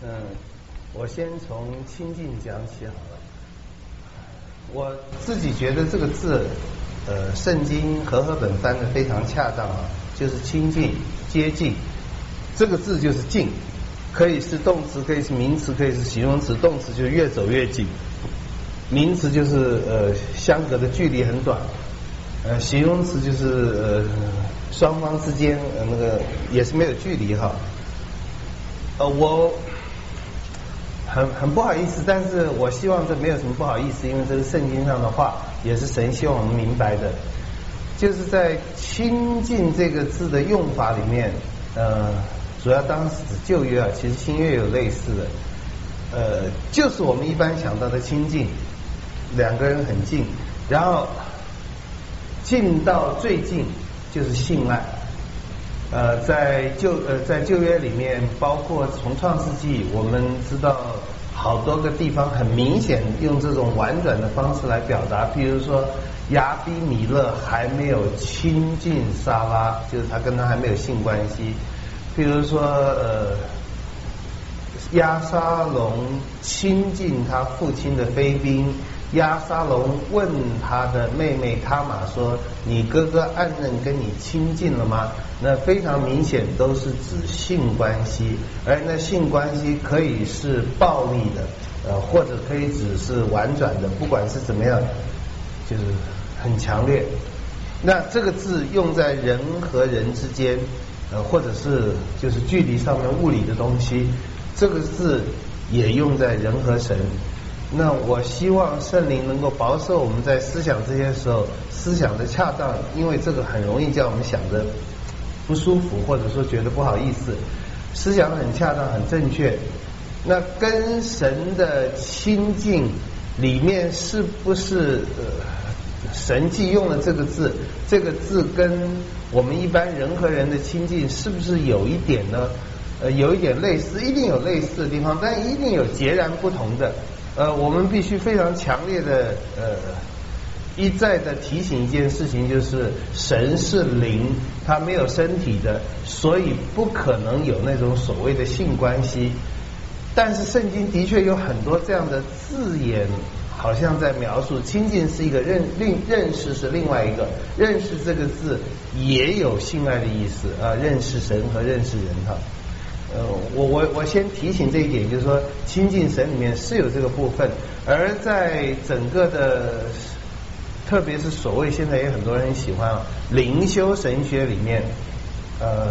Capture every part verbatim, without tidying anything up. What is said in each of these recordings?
嗯，我先从清净讲起好了。我自己觉得这个字，呃，圣经和合本翻的非常恰当啊，就是亲近、接近。这个字就是近，可以是动词，可以是名词，可以是形容词。动词就是越走越近，名词就是呃相隔的距离很短，呃，形容词就是呃双方之间呃那个也是没有距离哈。呃，我很很不好意思，但是我希望这没有什么不好意思，因为这是圣经上的话，也是神希望我们明白的。就是在亲近这个字的用法里面，呃，主要当时指旧约啊，其实新约有类似的，呃，就是我们一般想到的亲近，两个人很近，然后近到最近就是性爱。呃，在旧呃在旧约里面，包括从创世纪，我们知道好多个地方很明显用这种婉转的方式来表达，比如说亚比米勒还没有亲近撒拉，就是他跟他还没有性关系；比如说呃押沙龙亲近他父亲的妃嫔，押沙龙问他的妹妹他玛说：“你哥哥暗嫩跟你亲近了吗？”那非常明显都是指性关系，而那性关系可以是暴力的，呃，或者可以只是婉转的，不管是怎么样，就是很强烈。那这个字用在人和人之间，呃，或者是就是距离上面物理的东西，这个字也用在人和神。那我希望圣灵能够保守我们在思想这些时候思想的恰当，因为这个很容易叫我们想的不舒服，或者说觉得不好意思。思想很恰当很正确，那跟神的亲近里面是不是呃神既用了这个字，这个字跟我们一般人和人的亲近是不是有一点呢？呃，有一点类似，一定有类似的地方，但一定有截然不同的。呃，我们必须非常强烈的呃一再的提醒一件事情，就是神是灵，他没有身体的，所以不可能有那种所谓的性关系。但是圣经的确有很多这样的字眼，好像在描述亲近是一个认另认识是另外一个认识，这个字也有性爱的意思啊、呃，认识神和认识人哈。呃，我我我先提醒这一点，就是说亲近神里面是有这个部分，而在整个的，特别是所谓现在也很多人喜欢啊灵修神学里面，呃，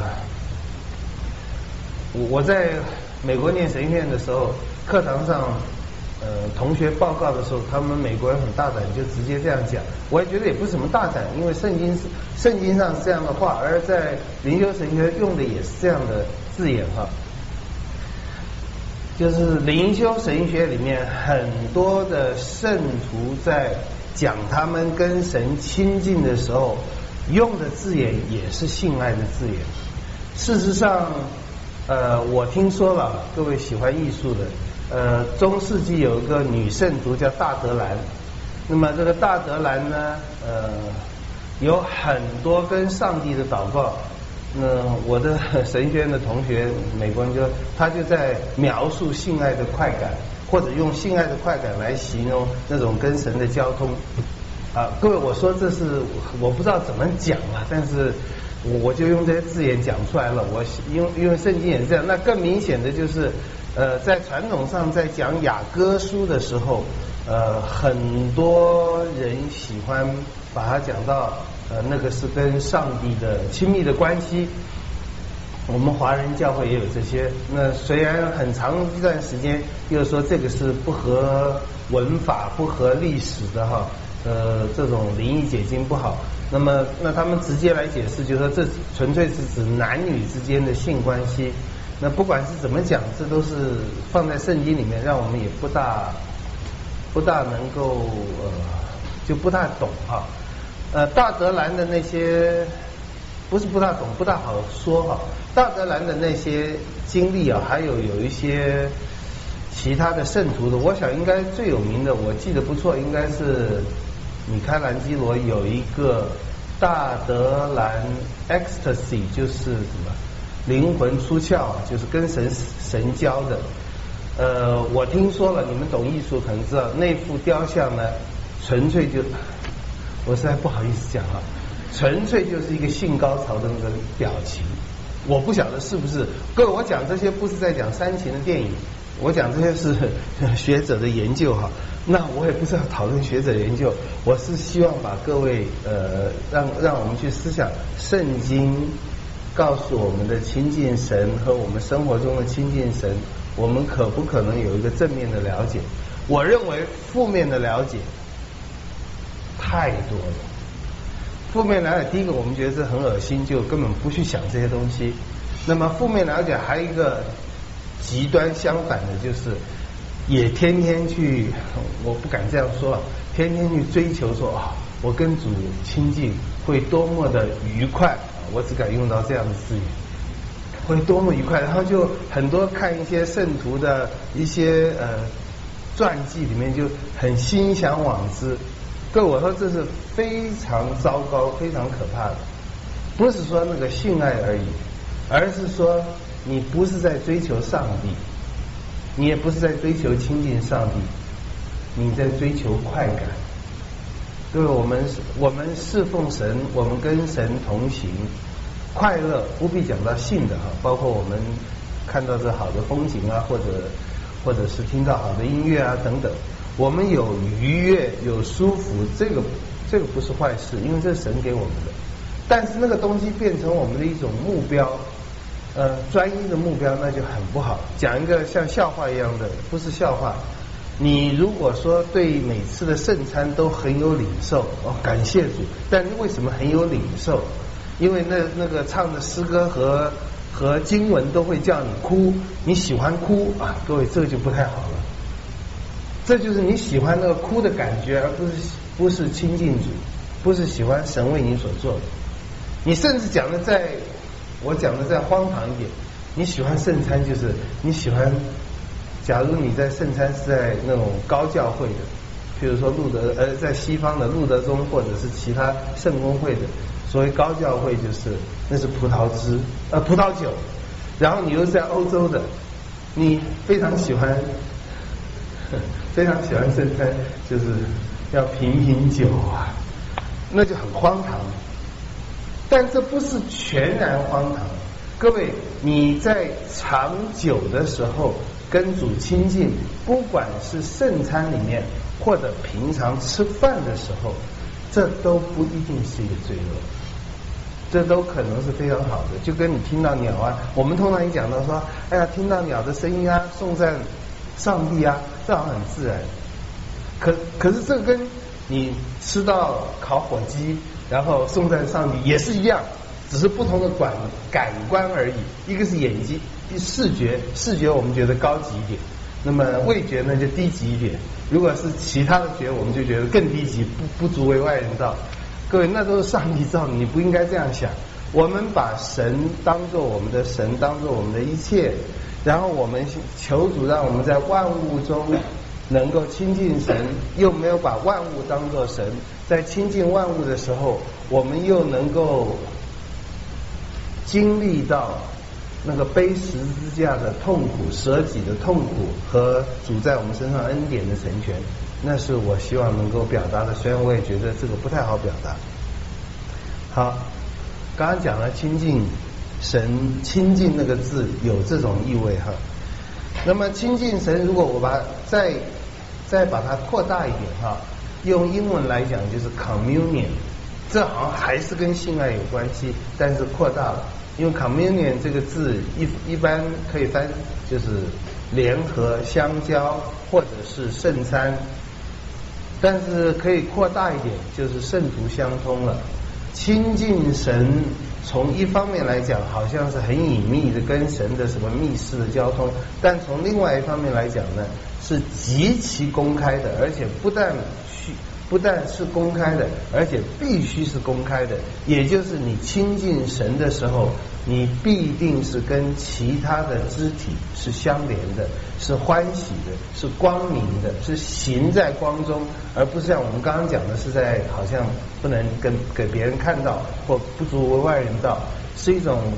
我我在美国念神学院的时候，课堂上呃同学报告的时候，他们美国人很大胆，就直接这样讲，我也觉得也不是什么大胆，因为圣经是圣经上是这样的话，而在灵修神学用的也是这样的字眼哈。就是灵修神学里面很多的圣徒在讲他们跟神亲近的时候用的字眼也是性爱的字眼。事实上呃我听说了，各位喜欢艺术的，呃中世纪有一个女圣徒叫大德兰，那么这个大德兰呢呃有很多跟上帝的祷告。那我的神学院的同学美国人就他就在描述性爱的快感，或者用性爱的快感来形容那种跟神的交通啊。各位，我说这是我不知道怎么讲啊，但是我就用这些字眼讲出来了。我因为因为圣经也是这样，那更明显的就是呃在传统上在讲雅歌书的时候，呃很多人喜欢把它讲到呃，那个是跟上帝的亲密的关系。我们华人教会也有这些。那虽然很长一段时间又说这个是不合文法、不合历史的哈，呃，这种灵异解经不好。那么，那他们直接来解释，就是说这纯粹是指男女之间的性关系。那不管是怎么讲，这都是放在圣经里面，让我们也不大不大能够呃，就不大懂哈。呃，大德兰的那些不是不大懂，不大好说哈。大德兰的那些经历啊，还有有一些其他的圣徒的，我想应该最有名的，我记得不错，应该是米开朗基罗有一个大德兰 ecstasy， 就是什么灵魂出窍，就是跟神神交的。 呃，我听说了，你们懂艺术可能知道，那幅雕像呢，纯粹就，我实在不好意思讲啊，纯粹就是一个性高潮的那个表情。我不晓得是不是，各位，我讲这些不是在讲煽情的电影，我讲这些是学者的研究哈。那我也不是要讨论学者研究，我是希望把各位呃，让让我们去思想圣经告诉我们的亲近神和我们生活中的亲近神，我们可不可能有一个正面的了解？我认为负面的了解太多了。负面了解，第一个我们觉得这很恶心，就根本不去想这些东西。那么负面了解还有一个极端相反的，就是也天天去，我不敢这样说，天天去追求说啊，我跟主亲近会多么的愉快，我只敢用到这样的字眼，会多么愉快。然后就很多看一些圣徒的一些呃传记里面就很心向往之。各位，我说这是非常糟糕、非常可怕的，不是说那个性爱而已，而是说你不是在追求上帝，你也不是在追求亲近上帝，你在追求快感。各位，我们我们侍奉神，我们跟神同行，快乐不必讲到性的哈，包括我们看到这好的风景啊，或者或者是听到好的音乐啊等等。我们有愉悦，有舒服，这个这个不是坏事，因为这是神给我们的。但是那个东西变成我们的一种目标，呃，专一的目标，那就很不好。讲一个像笑话一样的，不是笑话。你如果说对每次的圣餐都很有领受，哦，感谢主，但为什么很有领受？因为那那个唱的诗歌和和经文都会叫你哭，你喜欢哭啊，各位，这个就不太好了。这就是你喜欢那个哭的感觉，而不是不是亲近主，不是喜欢神为你所做的。你甚至讲的再，我讲的再荒唐一点，你喜欢圣餐，就是你喜欢，假如你在圣餐是在那种高教会的，譬如说路德呃在西方的路德宗或者是其他圣公会的，所谓高教会就是那是葡萄汁呃葡萄酒，然后你又是在欧洲的，你非常喜欢。非常喜欢圣餐，就是要品品酒啊，那就很荒唐。但这不是全然荒唐。各位，你在长久的时候跟主亲近，不管是圣餐里面或者平常吃饭的时候，这都不一定是一个罪恶，这都可能是非常好的。就跟你听到鸟啊，我们通常一讲到说，哎呀，听到鸟的声音啊，颂赞上帝啊，这好像很自然。可可是这个跟你吃到烤火鸡，然后颂赞上帝也是一样，只是不同的感感官而已。一个是眼睛视觉，视觉我们觉得高级一点，那么味觉呢就低级一点。如果是其他的觉，我们就觉得更低级，不不足为外人道。各位，那都是上帝造的，你不应该这样想。我们把神当作我们的神，当作我们的一切。然后我们求主让我们在万物中能够亲近神，又没有把万物当作神。在亲近万物的时候，我们又能够经历到那个背十字架的痛苦、舍己的痛苦和主在我们身上恩典的成全。那是我希望能够表达的，虽然我也觉得这个不太好表达。好，刚刚讲了亲近神，亲近那个字有这种意味哈。那么亲近神，如果我把再再把它扩大一点哈，用英文来讲就是 communion， 这好像还是跟性爱有关系，但是扩大了。因为 communion 这个字一一般可以翻就是联合、相交或者是圣餐，但是可以扩大一点，就是圣徒相通了。亲近神，从一方面来讲，好像是很隐秘的跟神的什么密室的交通，但从另外一方面来讲呢，是极其公开的，而且不但需不但是公开的，而且必须是公开的。也就是你亲近神的时候，你必定是跟其他的肢体是相连的，是欢喜的，是光明的，是行在光中，而不是像我们刚刚讲的是在好像不能跟给别人看到或不足为外人道，是一种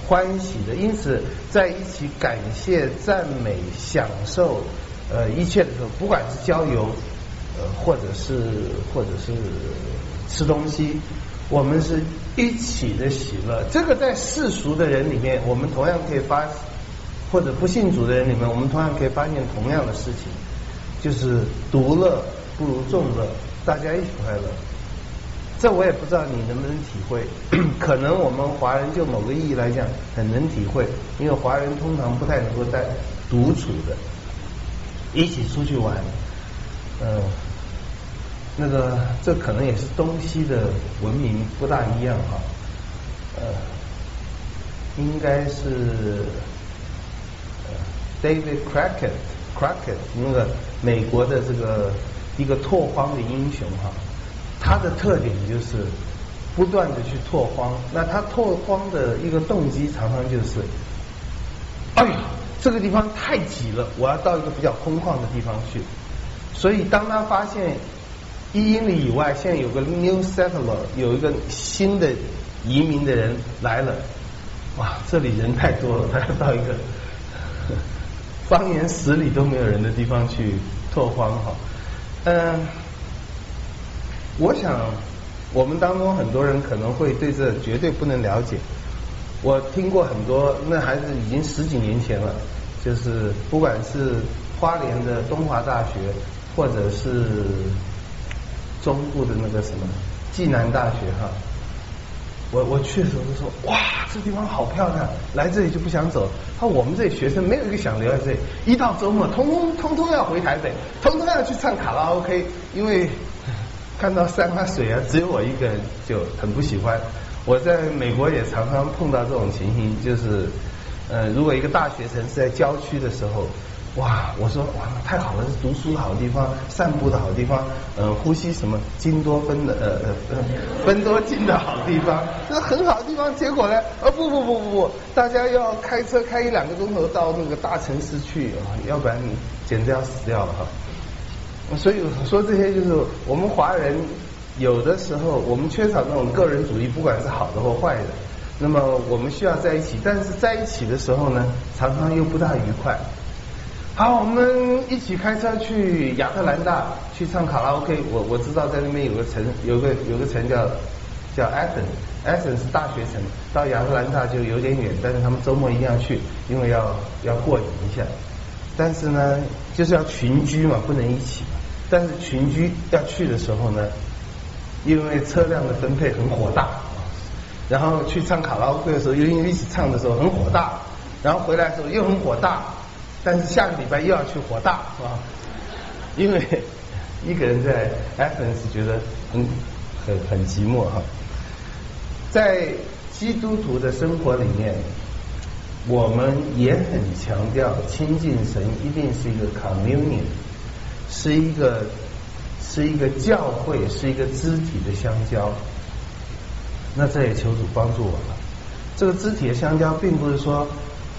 欢喜的。因此，在一起感谢、赞美、享受呃一切的时候，不管是郊游，呃，或者是或者是吃东西，我们是一起的喜乐。这个在世俗的人里面，我们同样可以发，或者不信主的人里面，我们同样可以发现同样的事情，就是独乐不如众乐，大家一起快乐。这我也不知道你能不能体会，可能我们华人就某个意义来讲很能体会，因为华人通常不太能够在独处的，一起出去玩，嗯、呃，那个这可能也是东西的文明不大一样哈，呃，应该是呃 David Crockett Crockett 那个美国的这个一个拓荒的英雄哈。他的特点就是不断的去拓荒，那他拓荒的一个动机常常就是，哎呀，这个地方太挤了，我要到一个比较空旷的地方去。所以当他发现一英里以外现在有个 new settler， 有一个新的移民的人来了，哇，这里人太多了，他要到一个方圆十里都没有人的地方去拓荒哈，嗯。我想，我们当中很多人可能会对这绝对不能了解。我听过很多，那还是已经十几年前了，就是不管是花莲的东华大学，或者是中部的那个什么暨南大学哈，我我去的时候就说，哇，这地方好漂亮，来这里就不想走。他说我们这里学生没有一个想留在这里，一到周末，通通通通要回台北，通通要去唱卡拉 OK， 因为看到山啊水啊，只有我一个人就很不喜欢。我在美国也常常碰到这种情形，就是呃，如果一个大学城是在郊区的时候，哇，我说哇，太好了，是读书的好地方，散步的好地方，呃，呼吸什么金多芬的呃呃芬多精的好地方，这是很好的地方。结果呢，呃不不不不不，大家要开车开一两个钟头到那个大城市去啊，要不然你简直要死掉了哈。所以说这些就是我们华人有的时候我们缺少那种个人主义，不管是好的或坏的。那么我们需要在一起，但是在一起的时候呢，常常又不大愉快。好，我们一起开车去亚特兰大去唱卡拉 OK。我我知道在那边有个城，有个有个城叫叫 Athens，Athens 是大学城，到亚特兰大就有点远，但是他们周末一定要去，因为要要过瘾一下。但是呢，就是要群居嘛，不能一起。但是群居要去的时候呢，因为车辆的分配很火大，然后去唱卡拉 OK 的时候，又因为一起唱的时候很火大，然后回来的时候又很火大，但是下个礼拜又要去火大啊，因为一个人在 Athens 觉得很很很寂寞哈。在基督徒的生活里面，我们也很强调亲近神一定是一个 communion， 是一个是一个教会，是一个肢体的相交。那这也求主帮助我们。这个肢体的相交并不是说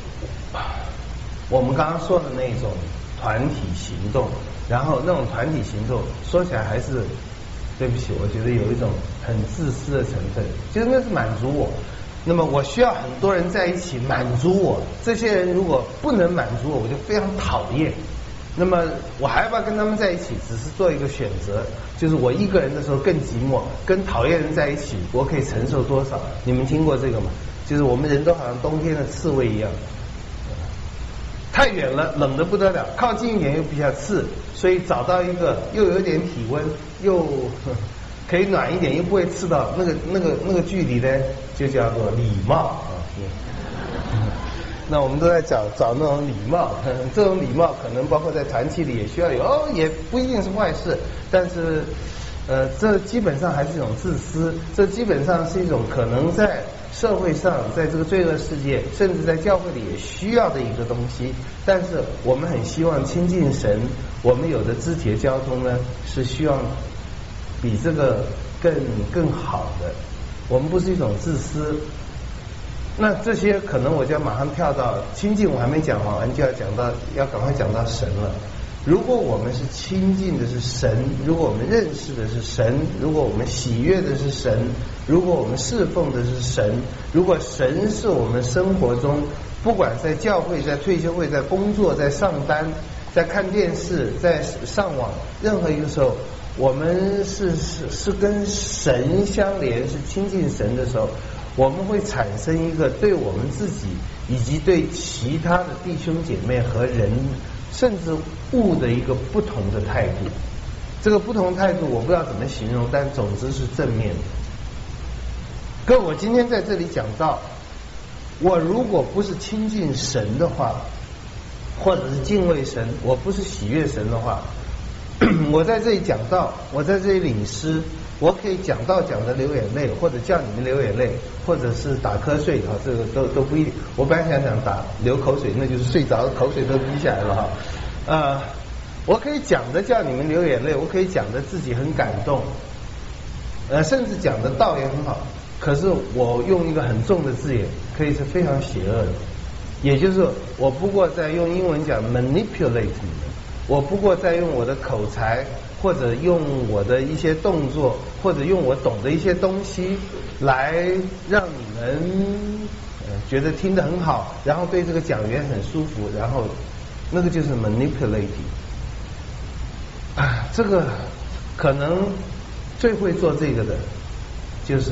我们刚刚说的那种团体行动，然后那种团体行动说起来还是对不起，我觉得有一种很自私的成分，就是那是满足我。那么我需要很多人在一起满足我，这些人如果不能满足我，我就非常讨厌。那么我还要不要跟他们在一起，只是做一个选择，就是我一个人的时候更寂寞，跟讨厌人在一起我可以承受多少。你们听过这个吗？就是我们人都好像冬天的刺猬一样，太远了冷得不得了，靠近一点又比较刺，所以找到一个又有点体温又可以暖一点又不会刺到那个那个那个距离呢，就叫做礼貌啊。那我们都在找找那种礼貌，这种礼貌可能包括在团体里也需要有，哦，也不一定是坏事，但是呃，这基本上还是一种自私，这基本上是一种可能在社会上，在这个罪恶世界，甚至在教会里也需要的一个东西。但是我们很希望亲近神，我们有的肢体的交通呢，是希望比这个更更好的。我们不是一种自私。那这些可能我就要马上跳到亲近，我还没讲完，就要讲到要赶快讲到神了。 如果我们是亲近的是神，如果我们认识的是神，如果我们喜悦的是神，如果我们侍奉的是神，如果神是我们生活中，不管在教会、在退休会、在工作、在上班、在看电视、在上网，任何一个时候，我们是是是跟神相连，是亲近神的时候，我们会产生一个对我们自己以及对其他的弟兄姐妹和人甚至物的一个不同的态度。这个不同态度我不知道怎么形容，但总之是正面的。各位，我今天在这里讲到，我如果不是亲近神的话，或者是敬畏神，我不是喜悦神的话，我在这里讲道，我在这里领诗，我可以讲道讲得流眼泪，或者叫你们流眼泪，或者是打瞌睡啊，这个都都不一定。我本来想讲打流口水，那就是睡着口水都滴下来了哈。呃，我可以讲的叫你们流眼泪，我可以讲的自己很感动，呃，甚至讲的道也很好。可是我用一个很重的字眼，可以是非常邪恶的，也就是我不过在用英文讲 manipulate 你们，我不过在用我的口才，或者用我的一些动作，或者用我懂的一些东西来让你们呃觉得听得很好，然后对这个讲员很舒服，然后那个就是 manipulating 啊，这个可能最会做这个的就是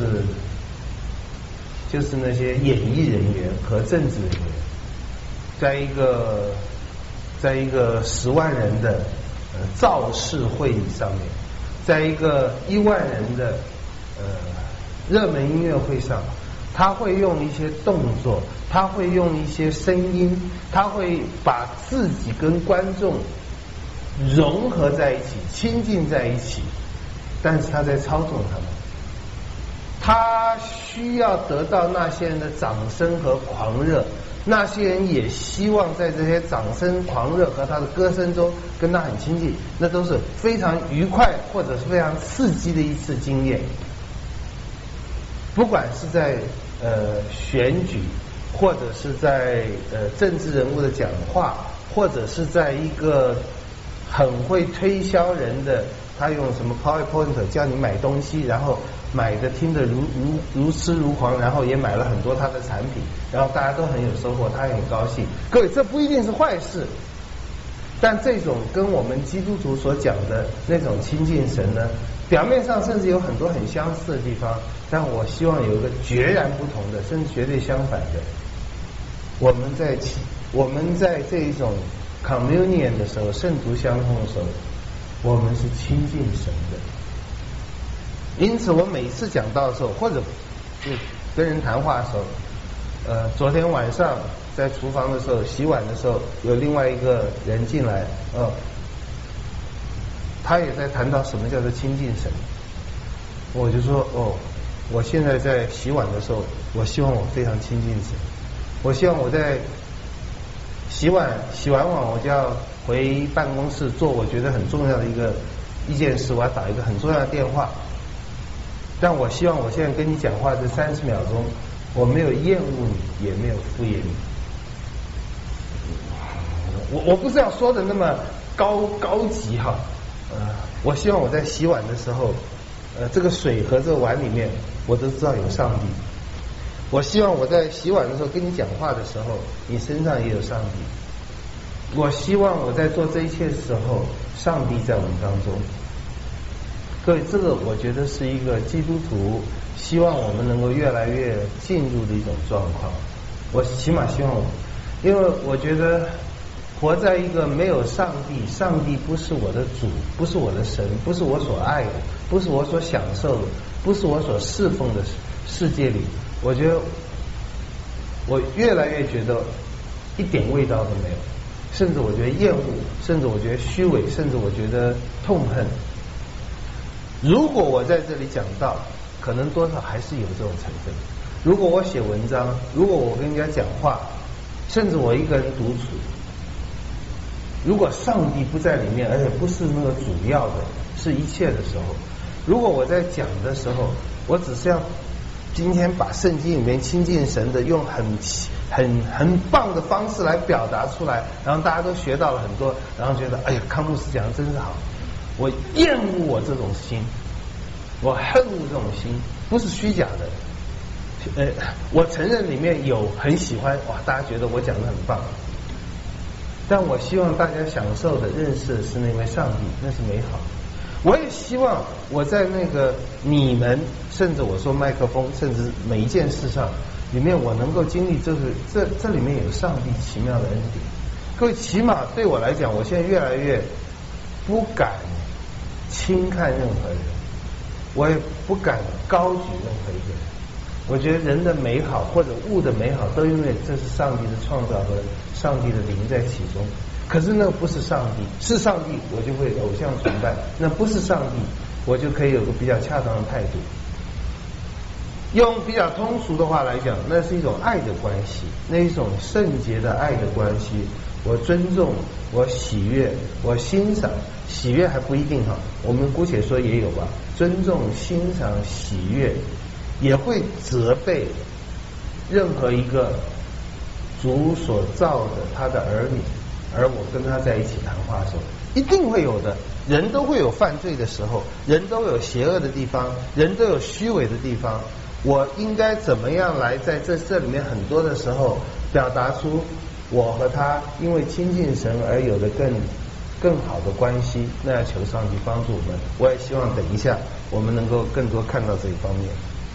就是那些演艺人员和政治人员，在一个在一个十万人的呃造势会议上面，在一个一万人的呃热门音乐会上，他会用一些动作，他会用一些声音，他会把自己跟观众融合在一起，亲近在一起，但是他在操纵他们。他需要得到那些人的掌声和狂热，那些人也希望在这些掌声、狂热和他的歌声中跟他很亲近，那都是非常愉快或者是非常刺激的一次经验。不管是在呃选举，或者是在呃政治人物的讲话，或者是在一个很会推销人的，他用什么 PowerPoint 叫你买东西，然后买的听得如如如痴如狂，然后也买了很多他的产品，然后大家都很有收获，他也很高兴。各位，这不一定是坏事，但这种跟我们基督徒所讲的那种亲近神呢，表面上甚至有很多很相似的地方，但我希望有一个决然不同的，甚至绝对相反的。我们在我们在这一种 communion 的时候，圣徒相通的时候，我们是亲近神的。因此我每次讲道的时候，或者就跟人谈话的时候，呃，昨天晚上在厨房的时候，洗碗的时候，有另外一个人进来，呃，他也在谈到什么叫做亲近神。我就说，哦，我现在在洗碗的时候，我希望我非常亲近神，我希望我在洗碗洗完碗我就要回办公室做我觉得很重要的一个一件事，我要打一个很重要的电话。但我希望我现在跟你讲话这三十秒钟，我没有厌恶你，也没有敷衍你。我我不是要说的那么高高级哈，呃，我希望我在洗碗的时候，呃，这个水和这个碗里面，我都知道有上帝。我希望我在洗碗的时候跟你讲话的时候，你身上也有上帝。我希望我在做这一切的时候，上帝在我们当中。各位，这个我觉得是一个基督徒希望我们能够越来越进入的一种状况。我起码希望我，因为我觉得活在一个没有上帝，上帝不是我的主，不是我的神，不是我所爱的，不是我所享受的，不是我所侍奉的世界里，我觉得我越来越觉得一点味道都没有，甚至我觉得厌恶，甚至我觉得虚伪，甚至我觉得痛恨。如果我在这里讲道，可能多少还是有这种成分。如果我写文章，如果我跟人家讲话，甚至我一个人独处，如果上帝不在里面，而且不是那个主要的，是一切的时候，如果我在讲的时候，我只是要今天把圣经里面亲近神的，用很很很棒的方式来表达出来，然后大家都学到了很多，然后觉得哎呀，康牧师讲的真是好。我厌恶我这种心，我恨恶这种心，不是虚假的。呃，我承认里面有很喜欢，哇，大家觉得我讲的很棒，但我希望大家享受的认识的是那位上帝，那是美好。我也希望我在那个你们，甚至我说麦克风，甚至每一件事上里面，我能够经历这个这这里面有上帝奇妙的恩典。各位，起码对我来讲，我现在越来越不敢轻看任何人，我也不敢高举任何一个人。我觉得人的美好或者物的美好，都因为这是上帝的创造和上帝的灵在其中。可是那个不是上帝，是上帝我就会偶像崇拜；那不是上帝，我就可以有个比较恰当的态度。用比较通俗的话来讲，那是一种爱的关系，那一种圣洁的爱的关系。我尊重，我喜悦，我欣赏。喜悦还不一定哈，我们姑且说也有吧。尊重、欣赏、喜悦，也会责备任何一个主所造的他的儿女，而我跟他在一起谈话的时候，一定会有的。人都会有犯罪的时候，人都有邪恶的地方，人都有虚伪的地方。我应该怎么样来在这这里面很多的时候表达出我和他因为亲近神而有的更更好的关系？那要求上帝帮助我们。我也希望等一下我们能够更多看到这一方面。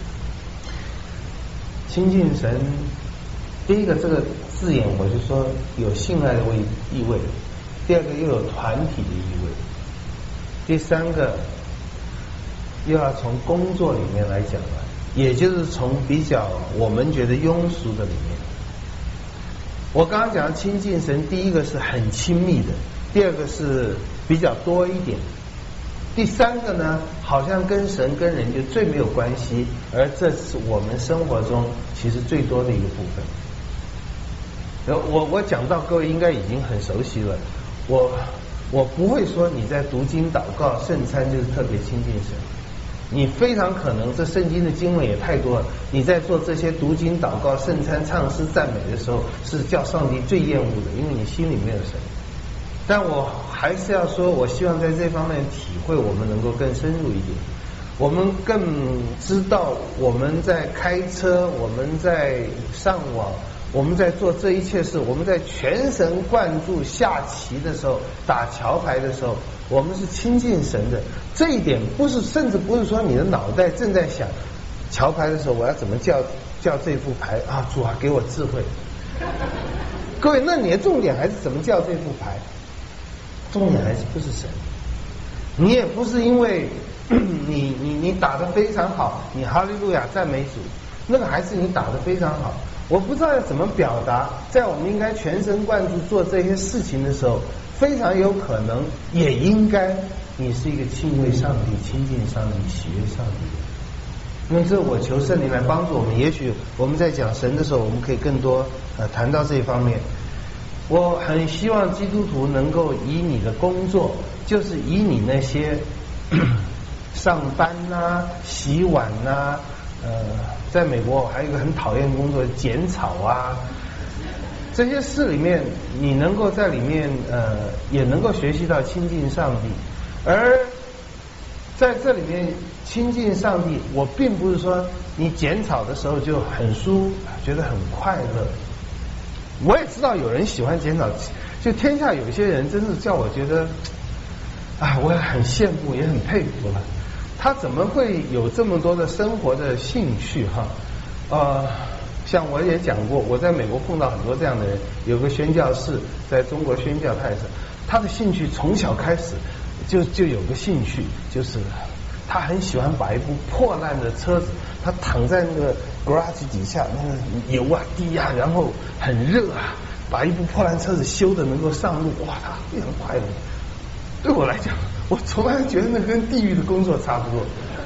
亲近神，第一个这个字眼我就说有性爱的意味，第二个又有团体的意味，第三个又要从工作里面来讲了，也就是从比较我们觉得庸俗的里面。我刚刚讲的亲近神，第一个是很亲密的，第二个是比较多一点，第三个呢好像跟神跟人就最没有关系，而这是我们生活中其实最多的一个部分。我我讲到各位应该已经很熟悉了，我我不会说你在读经祷告圣餐就是特别亲近神，你非常可能这圣经的经文也太多了，你在做这些读经祷告圣餐唱诗赞美的时候是叫上帝最厌恶的，因为你心里没有神。但我还是要说，我希望在这方面体会我们能够更深入一点，我们更知道我们在开车，我们在上网，我们在做这一切事，我们在全神贯注下棋的时候，打桥牌的时候，我们是亲近神的。这一点不是，甚至不是说你的脑袋正在想桥牌的时候我要怎么叫叫这副牌啊，主啊给我智慧。各位，那你的重点还是怎么叫这副牌，重点还是不是神。你也不是因为你你你打得非常好，你哈利路亚赞美主，那个还是你打得非常好。我不知道要怎么表达，在我们应该全神贯注做这些事情的时候，非常有可能也应该你是一个敬畏上帝、亲近上帝、喜悦上帝的。因为这我求圣灵来帮助我们，也许我们在讲神的时候，我们可以更多呃谈到这一方面。我很希望基督徒能够以你的工作，就是以你那些上班啊、洗碗啊，呃，在美国还有一个很讨厌工作，剪草啊，这些事里面，你能够在里面呃，也能够学习到亲近上帝。而在这里面亲近上帝，我并不是说你剪草的时候就很舒，觉得很快乐。我也知道有人喜欢剪草，就天下有些人真是叫我觉得，啊，我也很羡慕，也很佩服了。他怎么会有这么多的生活的兴趣哈？呃，像我也讲过，我在美国碰到很多这样的人，有个宣教士在中国宣教，他也是，他的兴趣从小开始就就有个兴趣，就是他很喜欢把一部破烂的车子，他躺在那个 garage 底下，那个油啊滴啊，然后很热啊，把一部破烂车子修的能够上路，哇，他非常快乐。对我来讲，我从来觉得那跟地狱的工作差不多。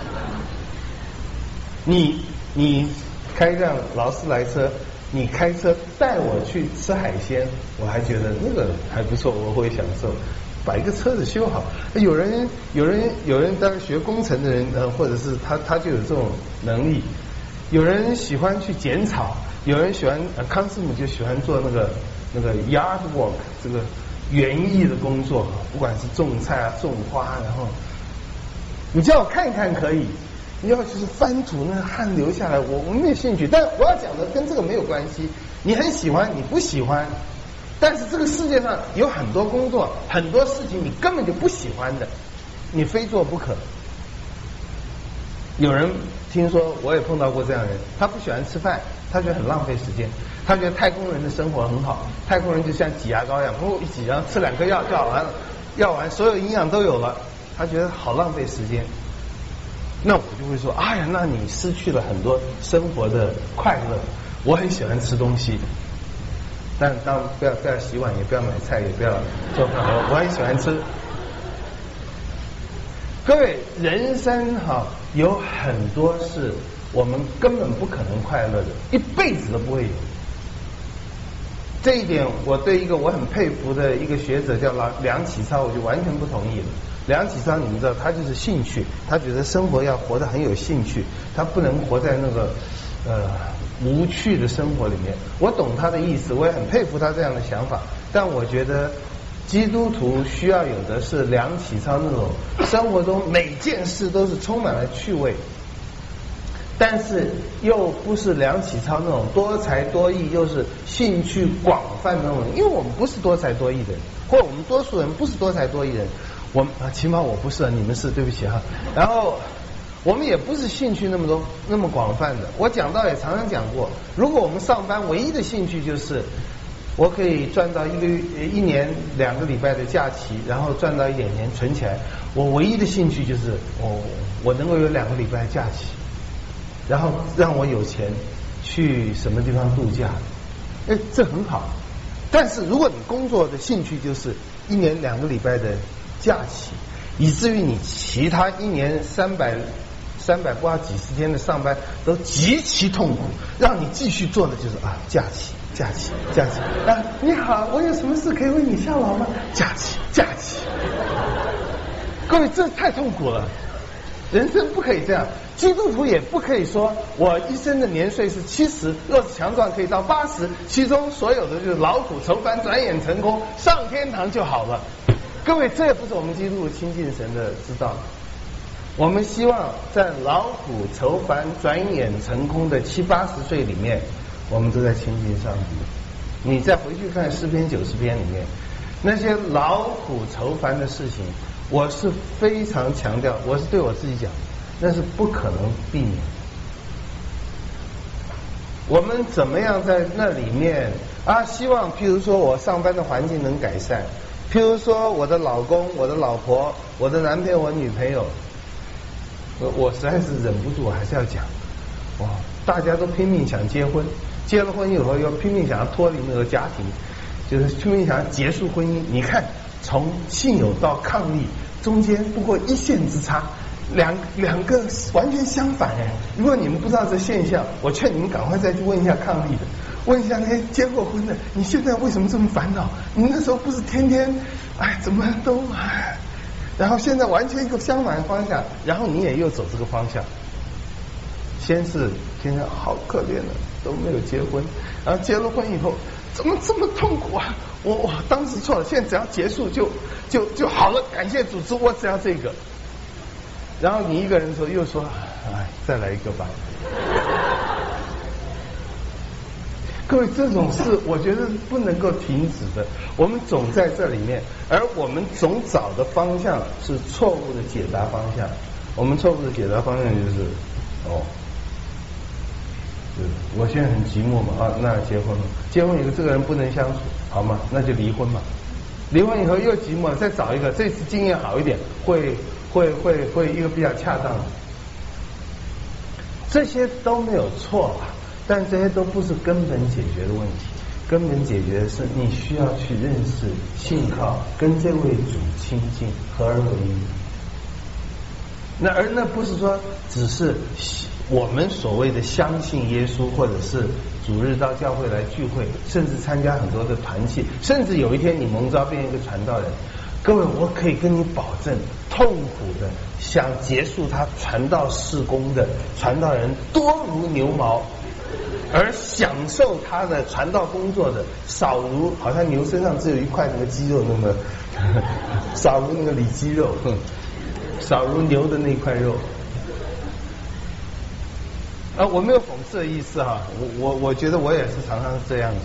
你你开一辆劳斯莱车，你开车带我去吃海鲜，我还觉得那个还不错，我会享受。把一个车子修好，有人有人有人当学工程的人，呃，或者是他他就有这种能力。有人喜欢去剪草， 有人喜欢，呃、康师傅就喜欢做那个那个 yard work， 这个园艺的工作，不管是种菜啊、种花，然后你叫我看一看可以，你要就是翻土那汗流下来，我我没有兴趣。但我要讲的跟这个没有关系，你很喜欢，你不喜欢。但是这个世界上有很多工作，很多事情你根本就不喜欢的，你非做不可。有人听说，我也碰到过这样的人，他不喜欢吃饭，他觉得很浪费时间，他觉得太空人的生活很好，太空人就像挤牙膏一样，噗一挤，然后吃两颗药就好完了，药完所有营养都有了，他觉得好浪费时间。那我就会说，哎呀，那你失去了很多生活的快乐。我很喜欢吃东西。但当不要不要洗碗，也不要买菜，也不要做饭，我我很喜欢吃。各位，人生哈有很多是我们根本不可能快乐的，一辈子都不会有。这一点，我对一个我很佩服的一个学者叫梁梁启超，我就完全不同意了。梁启超，你们知道，他就是兴趣，他觉得生活要活得很有兴趣，他不能活在那个呃。无趣的生活里面。我懂他的意思，我也很佩服他这样的想法，但我觉得基督徒需要有的是梁启超那种生活中每件事都是充满了趣味，但是又不是梁启超那种多才多艺又是兴趣广泛的那种人。因为我们不是多才多艺的人，或者我们多数人不是多才多艺的人，我们啊，起码我不是，你们是，对不起哈。然后我们也不是兴趣那么多那么广泛的。我讲到也常常讲过，如果我们上班唯一的兴趣就是我可以赚到一个一年两个礼拜的假期，然后赚到一点钱存起来，我唯一的兴趣就是我我能够有两个礼拜假期，然后让我有钱去什么地方度假，哎，这很好。但是如果你工作的兴趣就是一年两个礼拜的假期，以至于你其他一年三百三百不知道几十天的上班都极其痛苦，让你继续做的就是啊假期假期假期啊，你好，我有什么事可以为你效劳吗？假期假期。各位，这太痛苦了，人生不可以这样。基督徒也不可以说我一生的年岁是七十，若是强壮可以到八十，其中所有的就是劳苦愁烦，转眼成空，上天堂就好了。各位，这也不是我们基督徒亲近神的之道。我们希望在劳苦愁烦转眼成空的七八十岁里面，我们都在亲近上帝。你再回去看诗篇九十篇里面，那些劳苦愁烦的事情，我是非常强调，我是对我自己讲，那是不可能避免。我们怎么样在那里面啊？希望譬如说我上班的环境能改善，譬如说我的老公、我的老婆、我的男朋友、我女朋友，我我实在是忍不住，我还是要讲。哇，大家都拼命想结婚，结了婚以后又拼命想要脱离那个家庭，就是拼命想要结束婚姻。你看，从信友到伉俪中间不过一线之差，两两个完全相反哎。如果你们不知道这现象，我劝你们赶快再去问一下伉俪的，问一下那些结过婚的，你现在为什么这么烦恼？你那时候不是天天哎怎么都哎，然后现在完全一个相反的方向，然后你也又走这个方向。先是天天好可怜的都没有结婚，然后结了婚以后怎么这么痛苦啊？我我当时错了，现在只要结束就就就好了，感谢主持，我只要这个。然后你一个人的时候又说，哎，再来一个吧。各位，这种事我觉得不能够停止的，我们总在这里面，而我们总找的方向是错误的解答方向。我们错误的解答方向就是，哦，我现在很寂寞嘛，啊，那结婚了，结婚以后这个人不能相处，好吗？那就离婚嘛。离婚以后又寂寞，再找一个，这次经验好一点，会会会会一个比较恰当的，这些都没有错吧？但这些都不是根本解决的问题，根本解决的是你需要去认识、信靠，跟这位主亲近，合而为一。那而那不是说只是我们所谓的相信耶稣，或者是主日到教会来聚会，甚至参加很多的团契，甚至有一天你蒙召变一个传道人。各位，我可以跟你保证，痛苦的想结束他传道事工的传道人多如牛毛。 而享受他的传道工作的，少如好像牛身上只有一块那个肌肉那么，少如那个里肌肉，少如牛的那块肉。啊，我没有讽刺的意思哈，我我我觉得我也是常常是这样子。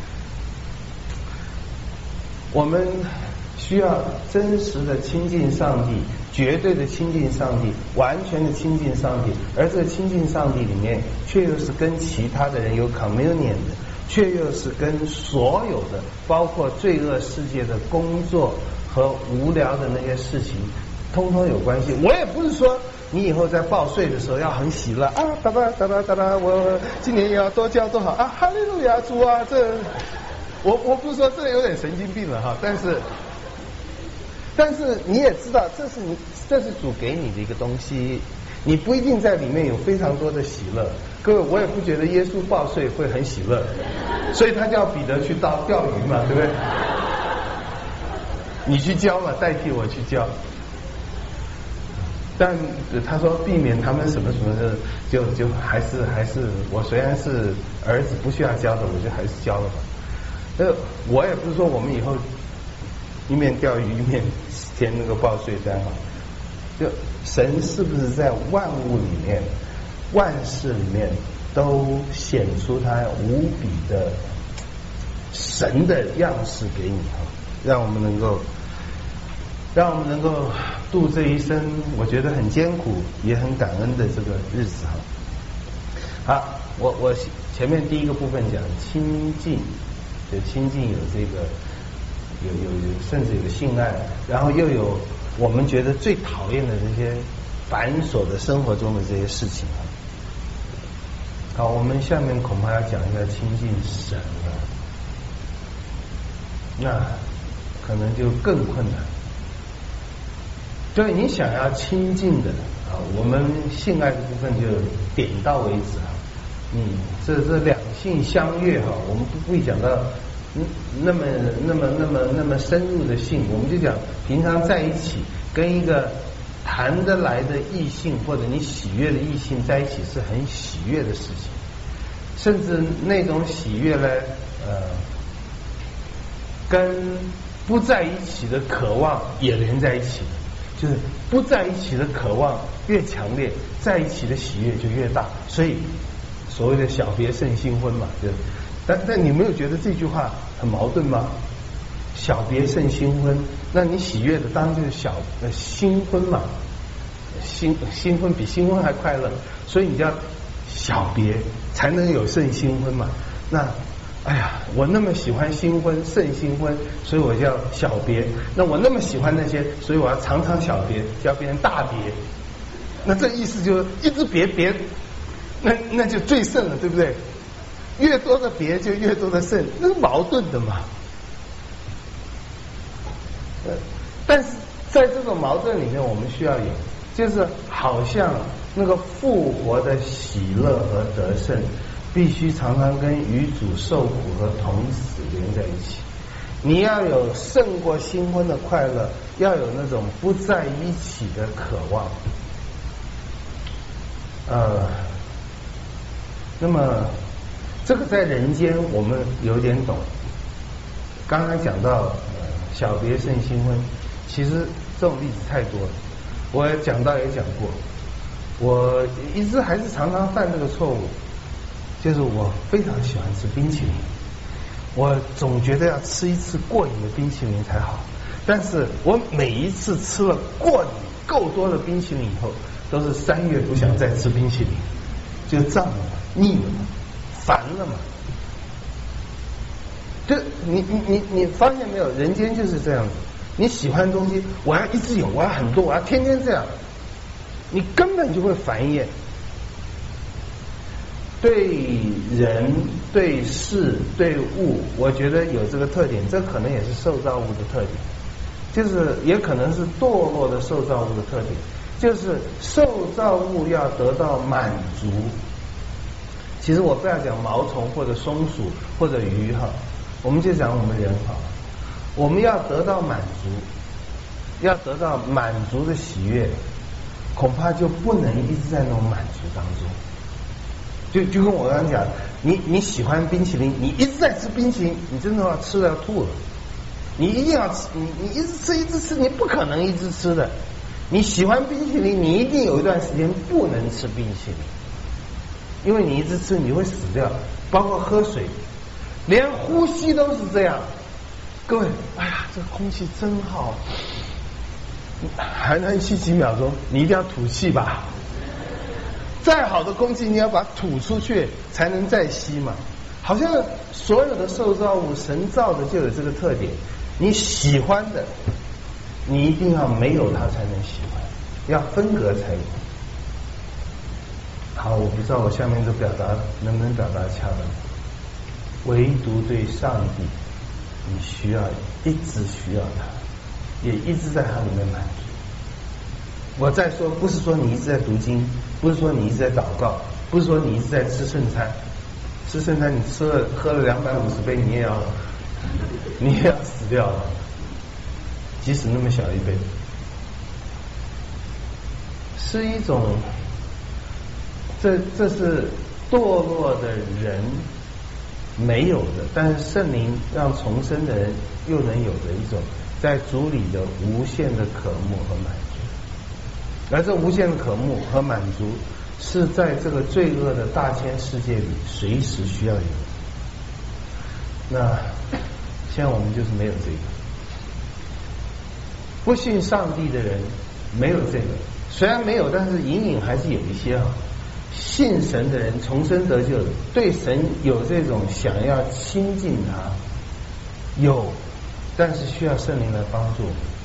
我们需要真实的亲近上帝，绝对的亲近上帝，完全的亲近上帝，而这个亲近上帝里面，却又是跟其他的人有 communion 的，却又是跟所有的，包括罪恶世界的工作和无聊的那些事情，通通有关系。我也不是说你以后在报税的时候要很喜乐啊，哒哒哒哒哒哒，我今年也要多交多少啊，哈利路亚主啊，这我我不是说这有点神经病了哈，但是但是你也知道，这是你这是主给你的一个东西，你不一定在里面有非常多的喜乐。各位，我也不觉得耶稣报税会很喜乐，所以他叫彼得去到钓鱼嘛，对不对？你去教嘛，代替我去教。但他说避免他们什么什么的，就就还是还是我虽然是儿子不需要教的，我就还是教了吧。呃，我也不是说我们以后一面钓鱼一面填那个报税单哈。就神是不是在万物里面、万事里面都显出他无比的神的样式给你哈，让我们能够。让我们能够度这一生，我觉得很艰苦也很感恩的这个日子哈。好，我我前面第一个部分讲亲近，就亲近有这个有有有甚至有性爱，然后又有我们觉得最讨厌的这些繁琐的生活中的这些事情啊。好，我们下面恐怕要讲一下亲近神了，那可能就更困难。所以你想要亲近的啊，我们性爱的部分就点到为止啊。嗯，这这两性相悦哈，我们不会讲到嗯那么那么那么那么深入的性，我们就讲平常在一起跟一个谈得来的异性或者你喜悦的异性在一起是很喜悦的事情，甚至那种喜悦呢，呃，跟不在一起的渴望也连在一起。就是不在一起的渴望越强烈，在一起的喜悦就越大，所以所谓的小别胜新婚嘛，就但但你没有觉得这句话很矛盾吗？小别胜新婚，那你喜悦的当然就是小呃新婚嘛，新新婚比新婚还快乐，所以你叫小别才能有胜新婚嘛。那哎呀，我那么喜欢新婚胜新婚，所以我叫小别。那我那么喜欢那些，所以我要常常小别，就要变成大别。那这意思就是一直别别，那那就最胜了，对不对？越多的别就越多的胜，那是矛盾的嘛。呃，但是在这种矛盾里面，我们需要有，就是好像那个复活的喜乐和得胜。必须常常跟与主受苦和同死连在一起。你要有胜过新婚的快乐，要有那种不在一起的渴望。呃，那么这个在人间我们有点懂。刚才讲到、呃、小别胜新婚，其实这种例子太多了。我也讲到也讲过，我一直还是常常犯这个错误。就是我非常喜欢吃冰淇淋，我总觉得要吃一次过瘾的冰淇淋才好，但是我每一次吃了过瘾够多的冰淇淋以后，都是三月不想再吃冰淇淋，就胀了嘛，腻了嘛，烦了嘛。就你你你你发现没有，人间就是这样子，你喜欢的东西我要一直有，我要很多，我要天天这样，你根本就会烦厌。对人、对事、对物，我觉得有这个特点，这可能也是受造物的特点，就是也可能是堕落的受造物的特点，就是受造物要得到满足。其实我不要讲毛虫或者松鼠或者鱼哈，我们就讲我们人哈，我们要得到满足，要得到满足的喜悦，恐怕就不能一直在那种满足当中。就就跟我刚刚讲， 你你喜欢冰淇淋，你一直在吃冰淇淋，你真的要吃了要吐了。你一定要吃，你你一直吃一直吃，你不可能一直吃的。你喜欢冰淇淋，你一定有一段时间不能吃冰淇淋，因为你一直吃你会死掉。包括喝水，连呼吸都是这样。各位，哎呀，这空气真好，还能吸几秒钟，你一定要吐气吧。再好的空气，你要把它吐出去才能再吸嘛。好像所有的受造物，神造的就有这个特点。你喜欢的，你一定要没有它才能喜欢，要分隔才有。好，我不知道我下面的表达能不能表达恰当。唯独对上帝，你需要一直需要他，也一直在他里面满足。我再说，不是说你一直在读经，不是说你一直在祷告，不是说你一直在吃圣餐。吃圣餐你吃了喝了两百五十杯，你也要你也要死掉了，即使那么小一杯，是一种，这这是堕落的人没有的，但是圣灵让重生的人又能有的一种在主里的无限的渴慕和满足。而这无限的渴慕和满足是在这个罪恶的大千世界里随时需要有的。那现在我们就是没有这个，不信上帝的人没有这个，虽然没有，但是隐隐还是有一些啊。信神的人，重生得救的，对神有这种想要亲近他，有，但是需要圣灵来帮助。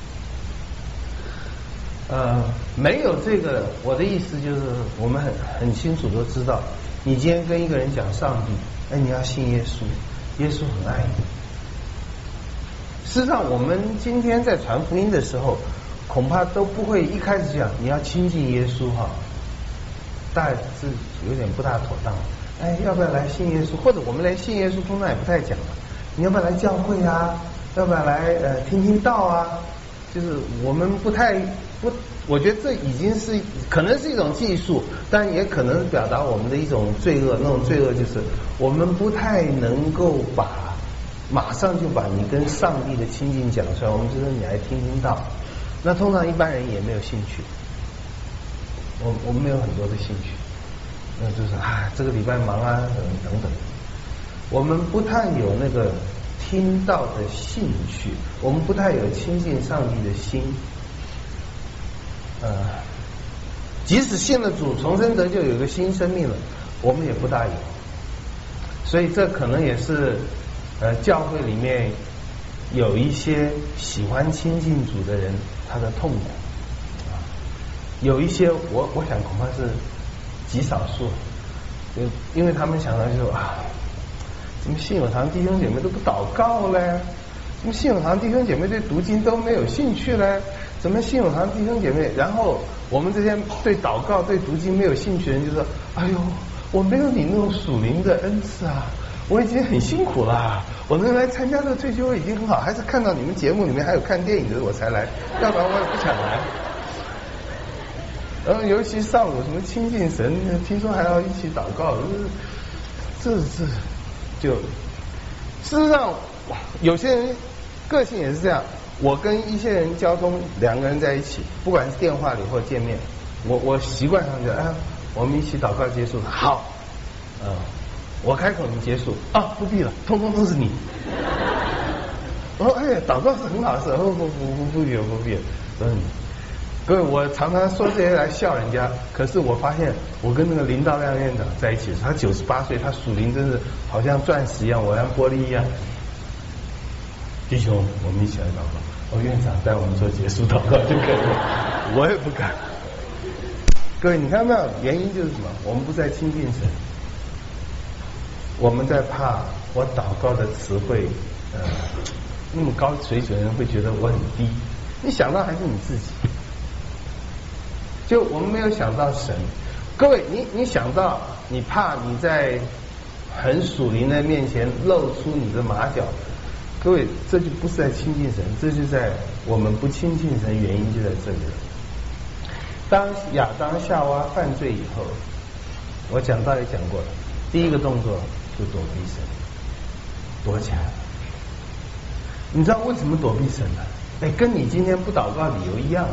呃，没有这个，我的意思就是，我们很很清楚都知道，你今天跟一个人讲上帝，哎，你要信耶稣，耶稣很爱你。事实上，我们今天在传福音的时候，恐怕都不会一开始讲你要亲近耶稣哈，大概是有点不大妥当。哎，要不要来信耶稣？或者我们连信耶稣通常也不太讲了。你要不要来教会啊？要不要来呃听听道啊？就是我们不太不，我觉得这已经是可能是一种技术，但也可能表达我们的一种罪恶。那种罪恶就是我们不太能够把马上就把你跟上帝的亲近讲出来，我们就说你来听听道。那通常一般人也没有兴趣，我我们没有很多的兴趣，那就是啊这个礼拜忙啊等等等，我们不太有那个听道的兴趣，我们不太有亲近上帝的心。呃，即使信了主，重生得救，有个新生命了，我们也不大有。所以这可能也是呃教会里面有一些喜欢亲近主的人他的痛苦啊，有一些我我想恐怕是极少数，因为他们想到就说啊，怎么信友堂弟兄姐妹都不祷告嘞？怎么信友堂弟兄姐妹对读经都没有兴趣嘞？怎么信友堂弟兄姐妹？然后我们这些对祷告、对读经没有兴趣的人就说：“哎呦，我没有你那种属灵的恩赐啊，我已经很辛苦了，我能来参加这个退休会已经很好，还是看到你们节目里面还有看电影的我才来，要不然我也不想来。”然后尤其上午什么亲近神，听说还要一起祷告，这这就事实上有些人个性也是这样。我跟一些人交通，两个人在一起，不管是电话里或见面，我我习惯上就啊，我们一起祷告结束，好，呃，我开口你结束啊，不必了，通通都是你。我说哎呀，祷告是很好的事，不不不不不必了不必了，都是你。各位，我常常说这些来笑人家，可是我发现我跟那个林道亮院长在一起，他九十八岁，他属灵真是好像钻石一样，我像玻璃一样。弟兄，我们一起来祷告。哦，院长带我们做结束祷告就可以了，我也不敢。各位，你看到没有？原因就是什么？我们不再亲近神，我们在怕我祷告的词汇，呃，那么高水准的人会觉得我很低。你想到还是你自己，就我们没有想到神。各位，你你想到，你怕你在很属灵的面前露出你的马脚。各位，这就不是在亲近神，这就在我们不亲近神，原因就在这里了。当亚当夏娃犯罪以后，我讲到也讲过了，第一个动作就躲避神，躲起来了。你知道为什么躲避神呢？哎，跟你今天不祷告理由一样。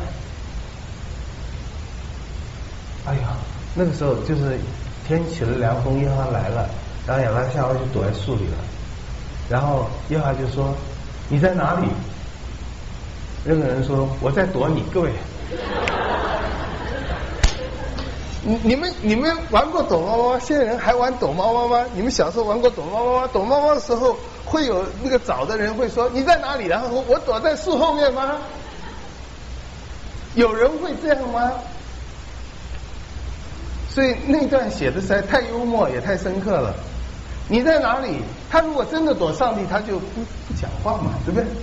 哎呀，那个时候就是天起了凉风，耶和华来了，然后亚当夏娃就躲在树里了。然后耶和华就说：“你在哪里？”那个人说：“我在躲你。”各位，你你们你们玩过躲猫猫？现在人还玩躲猫猫吗？你们小时候玩过躲猫猫吗？躲猫猫的时候，会有那个找的人会说：“你在哪里？”然后说：“我躲在树后面吗？”有人会这样吗？所以那段写的实在太幽默，也太深刻了。你在哪里？他如果真的躲上帝，他就不不讲话嘛，对不对？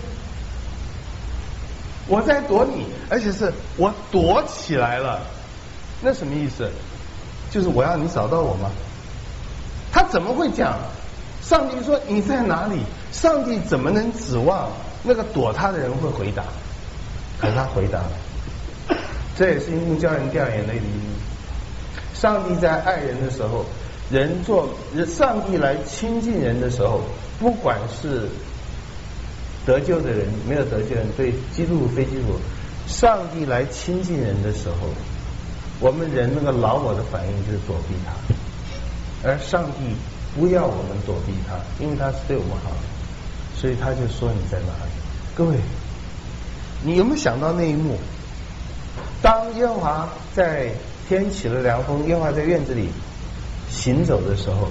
我在躲你，而且是我躲起来了，那什么意思？就是我要你找到我吗？他怎么会讲？上帝说你在哪里？上帝怎么能指望那个躲他的人会回答？可是他回答了，这也是因为叫人掉眼泪的因素。上帝在爱人的时候，人做上帝来亲近人的时候，不管是得救的人，没有得救的人，对基督徒非基督徒，上帝来亲近人的时候，我们人那个老我的反应就是躲避他，而上帝不要我们躲避他，因为他是对我们好的，所以他就说你在哪里。各位，你有没有想到那一幕？当耶和华在天起了凉风，耶和华在院子里行走的时候，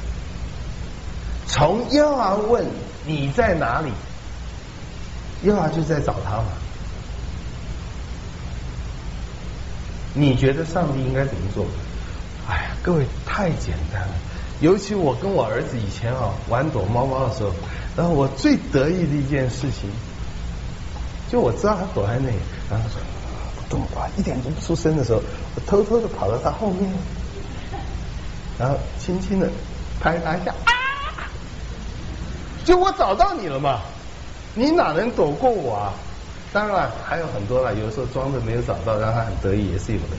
从耶和华问你在哪里，耶和华就在找他嘛。你觉得上帝应该怎么做？哎呀，各位太简单了。尤其我跟我儿子以前啊玩躲猫猫的时候，然后我最得意的一件事情，就我知道他躲在那里，然后他说不动哇，一点都不出声的时候，我偷偷的跑到他后面，然后轻轻的拍他一下，啊！就我找到你了嘛，你哪能躲过我啊？当然还有很多了，有时候装着没有找到，让他很得意也是有的。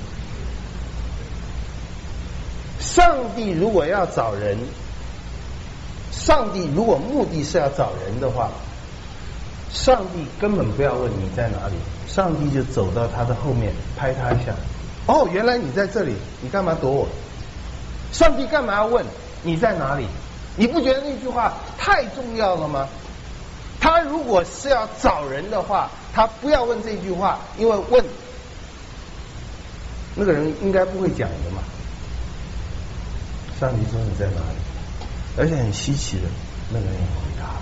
上帝如果要找人，上帝如果目的是要找人的话，上帝根本不要问你在哪里，上帝就走到他的后面拍他一下，哦，原来你在这里，你干嘛躲我？上帝干嘛要问你在哪里？你不觉得那句话太重要了吗？他如果是要找人的话，他不要问这句话，因为问那个人应该不会讲的嘛。上帝说你在哪里？而且很稀奇的，那个人也回答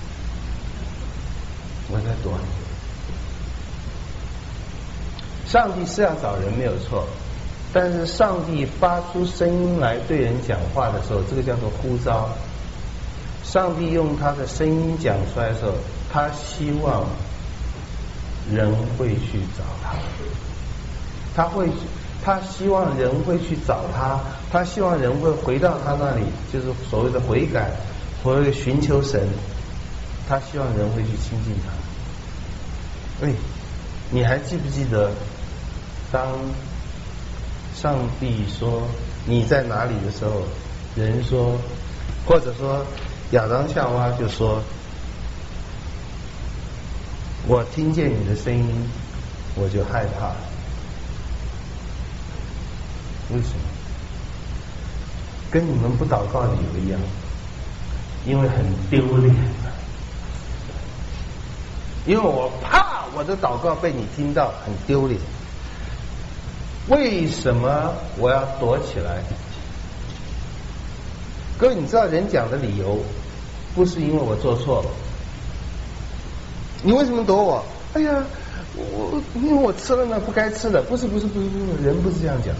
我在躲你。上帝是要找人没有错，但是上帝发出声音来对人讲话的时候，这个叫做呼召。上帝用他的声音讲出来的时候，他希望人会去找他，他会他希望人会去找他，他希望人会回到他那里，就是所谓的悔改，所谓的寻求神，他希望人会去亲近他。哎，你还记不记得当上帝说你在哪里的时候，人说，或者说亚当夏娃就说，我听见你的声音我就害怕。为什么？跟你们不祷告理由一样，因为很丢脸，因为我怕我的祷告被你听到，很丢脸。为什么我要躲起来？各位，你知道人讲的理由不是因为我做错了，你为什么躲我？哎呀，我因为我吃了那不该吃的，不是不是不是不是，人不是这样讲。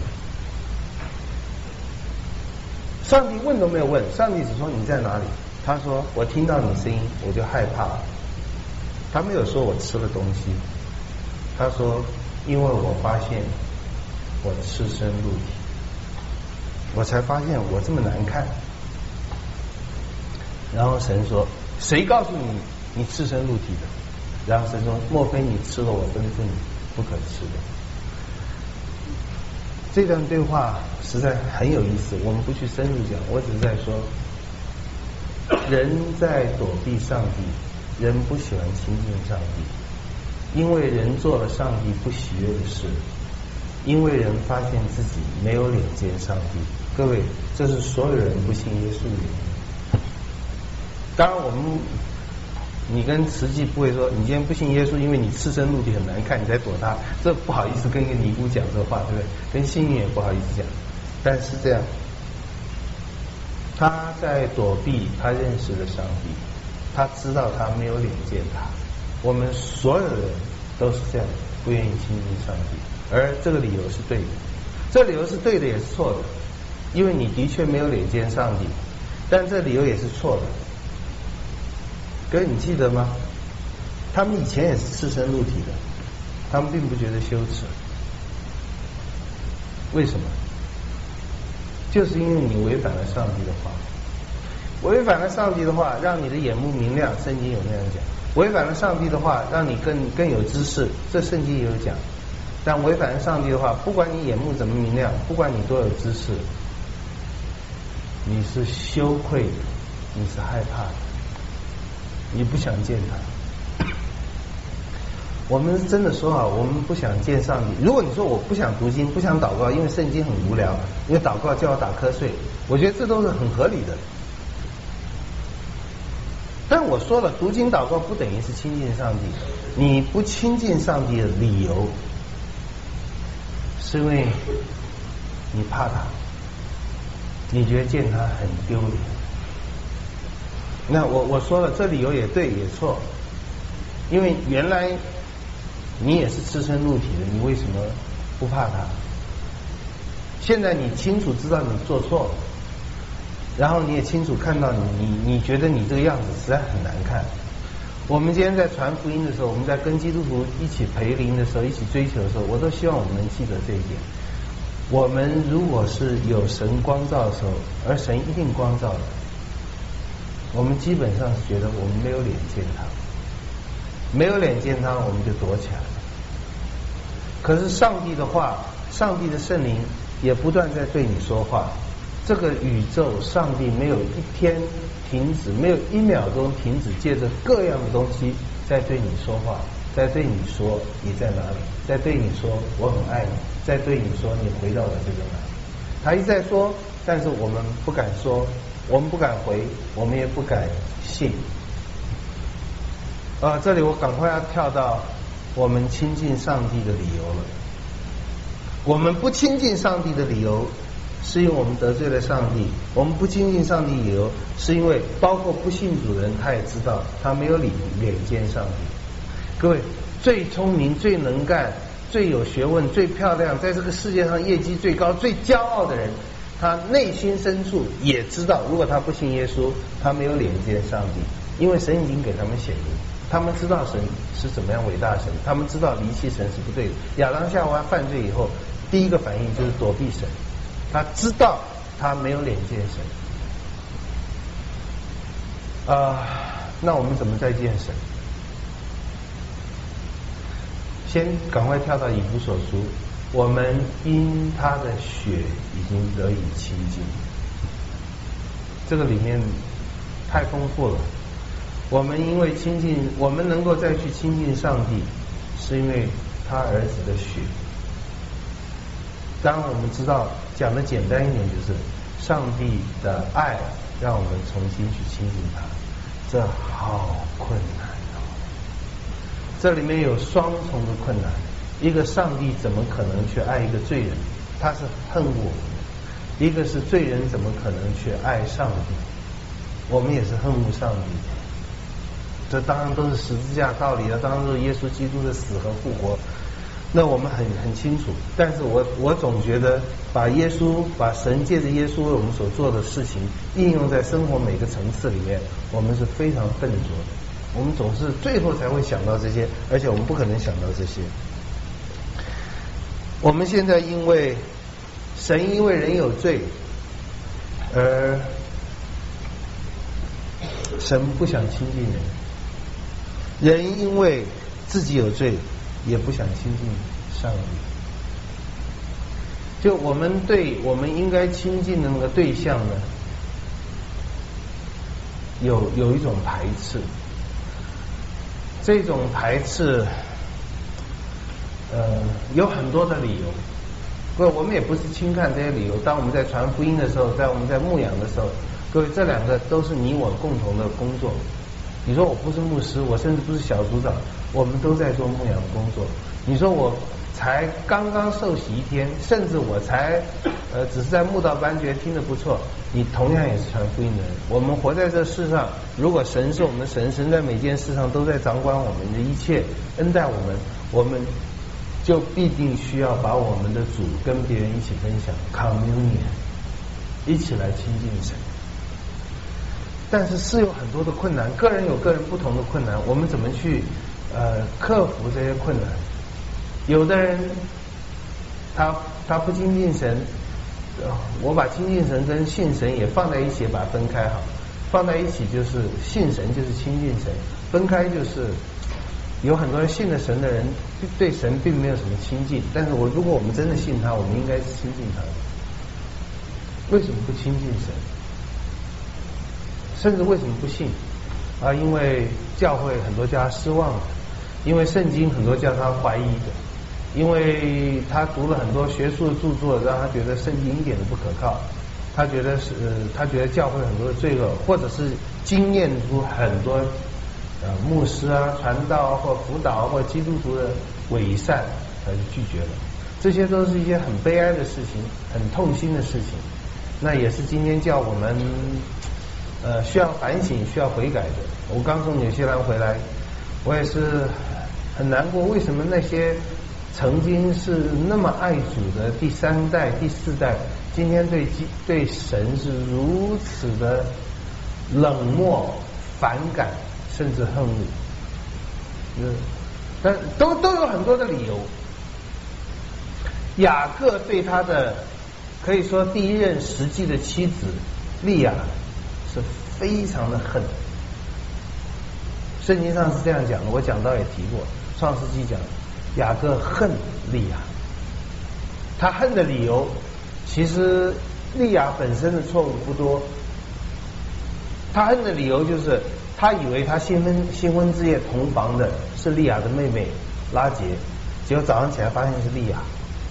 上帝问都没有问，上帝只说你在哪里？他说我听到你声音我就害怕了。他没有说我吃了东西，他说因为我发现我赤身露体，我才发现我这么难看。然后神说谁告诉你你赤身露体的？然后神说莫非你吃了我吩咐你不可吃的？这段对话实在很有意思，我们不去深入讲，我只是在说人在躲避上帝，人不喜欢亲近上帝，因为人做了上帝不喜悦的事，因为人发现自己没有脸见上帝。各位，这是所有人不信耶稣的原因。当然我们你跟慈济不会说你今天不信耶稣，因为你赤身露体很难看，你在躲他，这不好意思跟一个尼姑讲这话，对不对？跟幸运也不好意思讲。但是这样，他在躲避他认识的上帝，他知道他没有脸见他。我们所有人都是这样，不愿意亲近上帝，而这个理由是对的，这理由是对的也是错的，因为你的确没有脸见上帝，但这理由也是错的。各位你记得吗？他们以前也是赤身露体的，他们并不觉得羞耻。为什么？就是因为你违反了上帝的话，违反了上帝的话，让你的眼目明亮，圣经有那样讲。违反了上帝的话，让你更更有知识，这圣经也有讲。但违反了上帝的话，不管你眼目怎么明亮，不管你多有知识，你是羞愧的，你是害怕的，你不想见他。我们真的说啊，我们不想见上帝。如果你说我不想读经，不想祷告，因为圣经很无聊，因为祷告叫我打瞌睡，我觉得这都是很合理的。但我说了，读经祷告不等于是亲近上帝。你不亲近上帝的理由，是因为你怕他，你觉得见他很丢脸。那我我说了，这理由也对也错，因为原来你也是赤身露体的，你为什么不怕他？现在你清楚知道你做错了，然后你也清楚看到你你你觉得你这个样子实在很难看。我们今天在传福音的时候，我们在跟基督徒一起培灵的时候，一起追求的时候，我都希望我们能记得这一点。我们如果是有神光照的时候，而神一定光照的，我们基本上是觉得我们没有脸见他，没有脸见他，我们就躲起来了。可是上帝的话，上帝的圣灵也不断在对你说话。这个宇宙，上帝没有一天停止，没有一秒钟停止，借着各样的东西在对你说话，在对你说你在哪里，在对你说我很爱你，在对你说你回到了这个哪里。他一再说，但是我们不敢说，我们不敢回，我们也不敢信。呃，这里我赶快要跳到我们亲近上帝的理由了。我们不亲近上帝的理由，是因为我们得罪了上帝。我们不亲近上帝理由，是因为包括不信主的人，他也知道他没有脸脸见上帝。各位，最聪明、最能干、最有学问、最漂亮，在这个世界上业绩最高、最骄傲的人，他内心深处也知道，如果他不信耶稣，他没有脸见上帝，因为神已经给他们显明。他们知道神是怎么样伟大的神，他们知道离弃神是不对的。亚当夏娃犯罪以后，第一个反应就是躲避神，他知道他没有脸见神。啊、呃，那我们怎么再见神？先赶快跳到以弗所书，我们因他的血已经得以亲近。这个里面太丰富了。我们因为亲近，我们能够再去亲近上帝，是因为他儿子的血。当然我们知道，讲的简单一点，就是上帝的爱让我们重新去亲近他，这好困难哦。这里面有双重的困难，一个上帝怎么可能去爱一个罪人，他是恨我们的；一个是罪人怎么可能去爱上帝，我们也是恨恶上帝。这当然都是十字架道理了，当然都是耶稣基督的死和复活，那我们很很清楚。但是我我总觉得把耶稣把神借着耶稣为我们所做的事情应用在生活每个层次里面，我们是非常笨拙的。我们总是最后才会想到这些，而且我们不可能想到这些。我们现在因为神因为人有罪，而神不想亲近人。人因为自己有罪，也不想亲近上帝。就我们对我们应该亲近的那个对象呢， 有有一种排斥，这种排斥，呃，有很多的理由。各位，我们也不是轻看这些理由。当我们在传福音的时候，在我们在牧养的时候，各位，这两个都是你我共同的工作。你说我不是牧师，我甚至不是小组长，我们都在做牧养工作。你说我才刚刚受洗一天，甚至我才呃只是在慕道班觉得听得不错，你同样也是传福音的人。我们活在这世上，如果神是我们的神，神在每件事上都在掌管我们的一切，恩待我们，我们就必定需要把我们的主跟别人一起分享 communion， 一起来亲近神。但是是有很多的困难，个人有个人不同的困难，我们怎么去呃克服这些困难？有的人他他不亲近神，我把亲近神跟信神也放在一起，把它分开好。放在一起就是信神就是亲近神，分开就是有很多人信了神的人对神并没有什么亲近，但是我如果我们真的信他，我们应该是亲近他的。为什么不亲近神？甚至为什么不信啊？因为教会很多叫他失望的，因为圣经很多叫他怀疑的，因为他读了很多学术的著作，让他觉得圣经一点都不可靠，他觉得是、呃、他觉得教会很多的罪恶，或者是经验出很多呃牧师啊、传道或辅导或基督徒的伪善，他就拒绝了。这些都是一些很悲哀的事情，很痛心的事情。那也是今天叫我们呃需要反省、需要悔改的。我刚从纽西兰回来，我也是很难过，为什么那些曾经是那么爱主的第三代、第四代，今天对对神是如此的冷漠、反感，甚至恨恶。嗯，但都都有很多的理由。雅各对他的可以说第一任实际的妻子利亚是非常的恨。圣经上是这样讲的，我讲到也提过，创世纪讲雅各恨利亚，他恨的理由其实利亚本身的错误不多，他恨的理由就是他以为他新婚新婚之夜同房的是利亚的妹妹拉结，结果早上起来发现是利亚，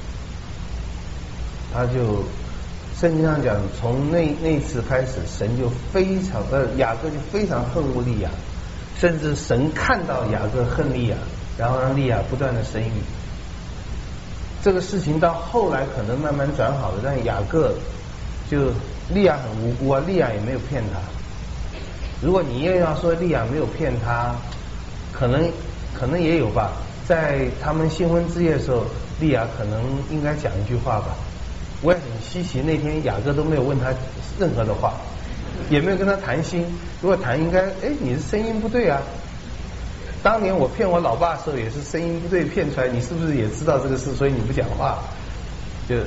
他就圣经上讲，从那那次开始，神就非常呃雅各就非常恨恶利亚，甚至神看到雅各恨利亚，然后让利亚不断的生育。这个事情到后来可能慢慢转好了，但雅各就利亚很无辜啊，利亚也没有骗他。如果你又要说利亚没有骗他，可能可能也有吧，在他们新婚之夜的时候，利亚可能应该讲一句话吧。我也很稀奇，那天雅各都没有问他任何的话，也没有跟他谈心。如果谈，应该哎，你的声音不对啊。当年我骗我老爸的时候，也是声音不对骗出来，你是不是也知道这个事，所以你不讲话？就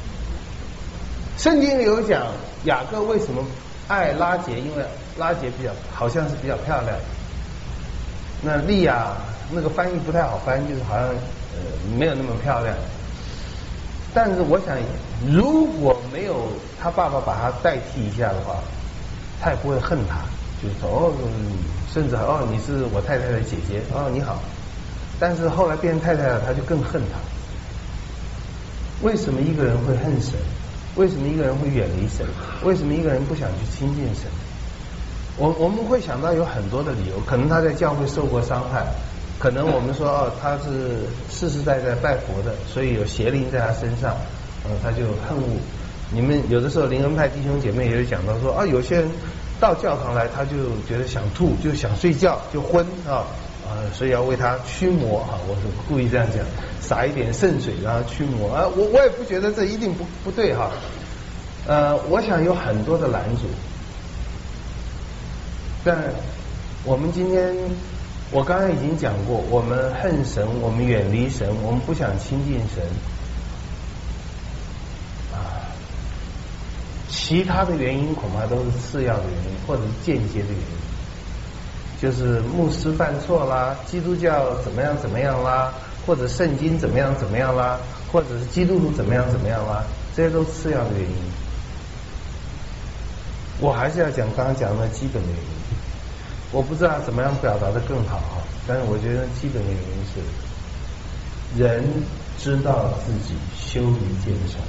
圣经里有讲雅各为什么爱拉结，因为拉结比较好像是比较漂亮。那利亚那个翻译不太好翻，就是好像呃没有那么漂亮。但是我想，如果没有他爸爸把他代替一下的话，他也不会恨他，就是说哦，甚至哦你是我太太的姐姐，哦你好。但是后来变成太太了，他就更恨他。为什么一个人会恨神？为什么一个人会远离神？为什么一个人不想去亲近神？我我们会想到有很多的理由，可能他在教会受过伤害。可能我们说哦，他是世世代代拜佛的，所以有邪灵在他身上，呃，他就恨恶。你们有的时候灵恩派弟兄姐妹也有讲到说啊，有些人到教堂来，他就觉得想吐，就想睡觉，就昏啊啊，所以要为他驱魔啊。我是故意这样讲，洒一点圣水让他驱魔啊。我我也不觉得这一定不不对哈。呃，我想有很多的拦阻，但我们今天。我刚才已经讲过，我们恨神，我们远离神，我们不想亲近神啊。其他的原因恐怕都是次要的原因，或者是间接的原因，就是牧师犯错啦，基督教怎么样怎么样啦，或者圣经怎么样怎么样啦，或者是基督徒怎么样怎么样啦，这些都是次要的原因。 我还是要讲刚刚讲的基本的原因。我不知道怎么样表达的更好啊，但是我觉得基本的原因是，人知道自己羞于见神。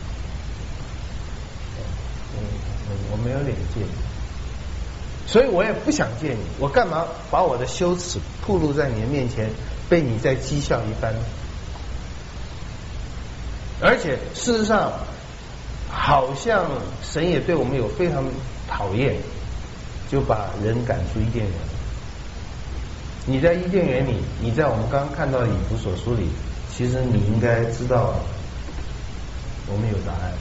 嗯嗯，我没有脸见你，所以我也不想见你。我干嘛把我的羞耻暴露在你的面前，被你再讥笑一番？而且事实上，好像神也对我们有非常讨厌，就把人赶出伊甸园。你在伊甸园里，你在我们刚刚看到的以弗所书里，其实你应该知道，我们有答案。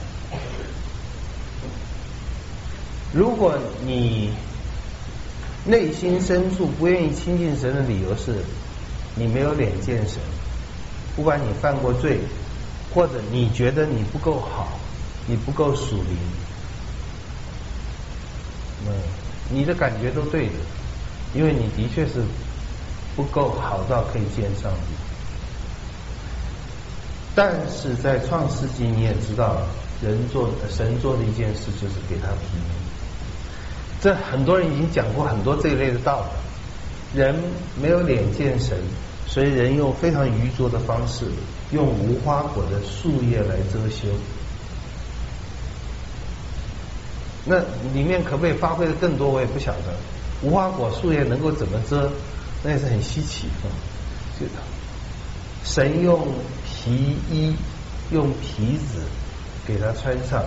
如果你内心深处不愿意亲近神的理由是，你没有脸见神，不管你犯过罪，或者你觉得你不够好，你不够属灵，嗯，你的感觉都对的，因为你的确是不够好到可以见上帝。但是在创世纪你也知道，人做神做的一件事就是给他提名。这很多人已经讲过很多这一类的道理。人没有脸见神，所以人用非常愚拙的方式，用无花果的树叶来遮羞。那里面可不可以发挥的更多，我也不晓得。无花果树叶能够怎么遮，那也是很稀奇的。就神用皮衣，用皮子给他穿上。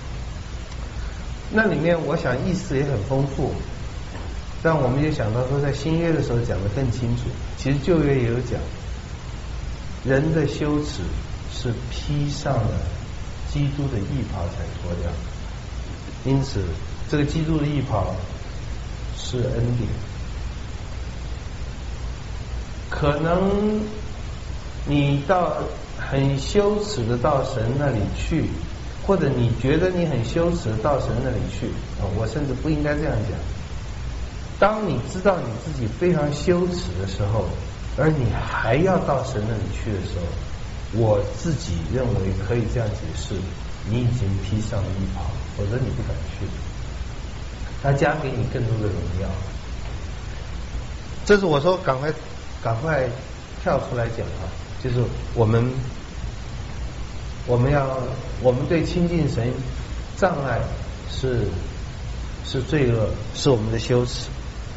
那里面我想意思也很丰富，但我们也想到说，在新约的时候讲得更清楚。其实旧约也有讲，人的羞耻是披上了基督的义袍才脱掉，因此这个基督的义袍是恩典。可能你到很羞耻的到神那里去，或者你觉得你很羞耻的到神那里去，我甚至不应该这样讲。当你知道你自己非常羞耻的时候，而你还要到神那里去的时候，我自己认为可以这样解释：你已经披上了衣袍，否则你不敢去。他加给你更多的荣耀。这是我说赶快赶快跳出来讲啊，就是我们我们要我们对亲近神障碍是是罪恶，是我们的羞耻。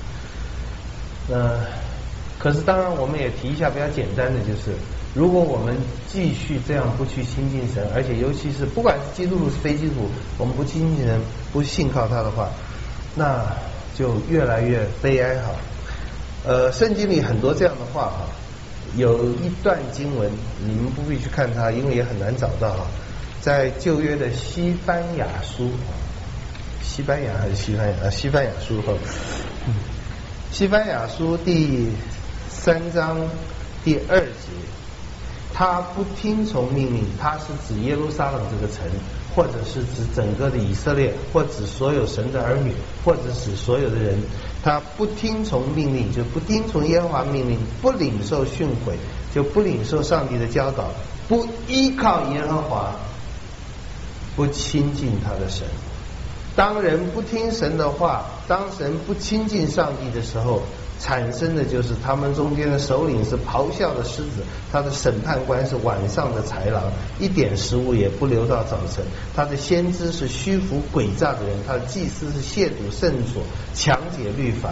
呃，可是当然我们也提一下比较简单的，就是如果我们继续这样不去亲近神，而且尤其是不管是基督徒是非基督徒，我们不亲近神，不信靠他的话，那就越来越悲哀哈。呃，圣经里很多这样的话哈，有一段经文你们不必去看它，因为也很难找到哈，在旧约的西班牙书，西班牙还是西班牙啊？西班牙书哈，嗯，西班牙书第三章第二节，他不听从命令，他是指耶路撒冷这个城，或者是指整个的以色列，或指所有神的儿女，或者指所有的人。他不听从命令，就不听从耶和华命令，不领受训诲，就不领受上帝的教导，不依靠耶和华，不亲近他的神。当人不听神的话，当神不亲近上帝的时候，产生的就是他们中间的首领是咆哮的狮子，他的审判官是晚上的豺狼，一点食物也不留到早晨，他的先知是虚浮诡诈的人，他的祭司是亵渎圣所，强解律法。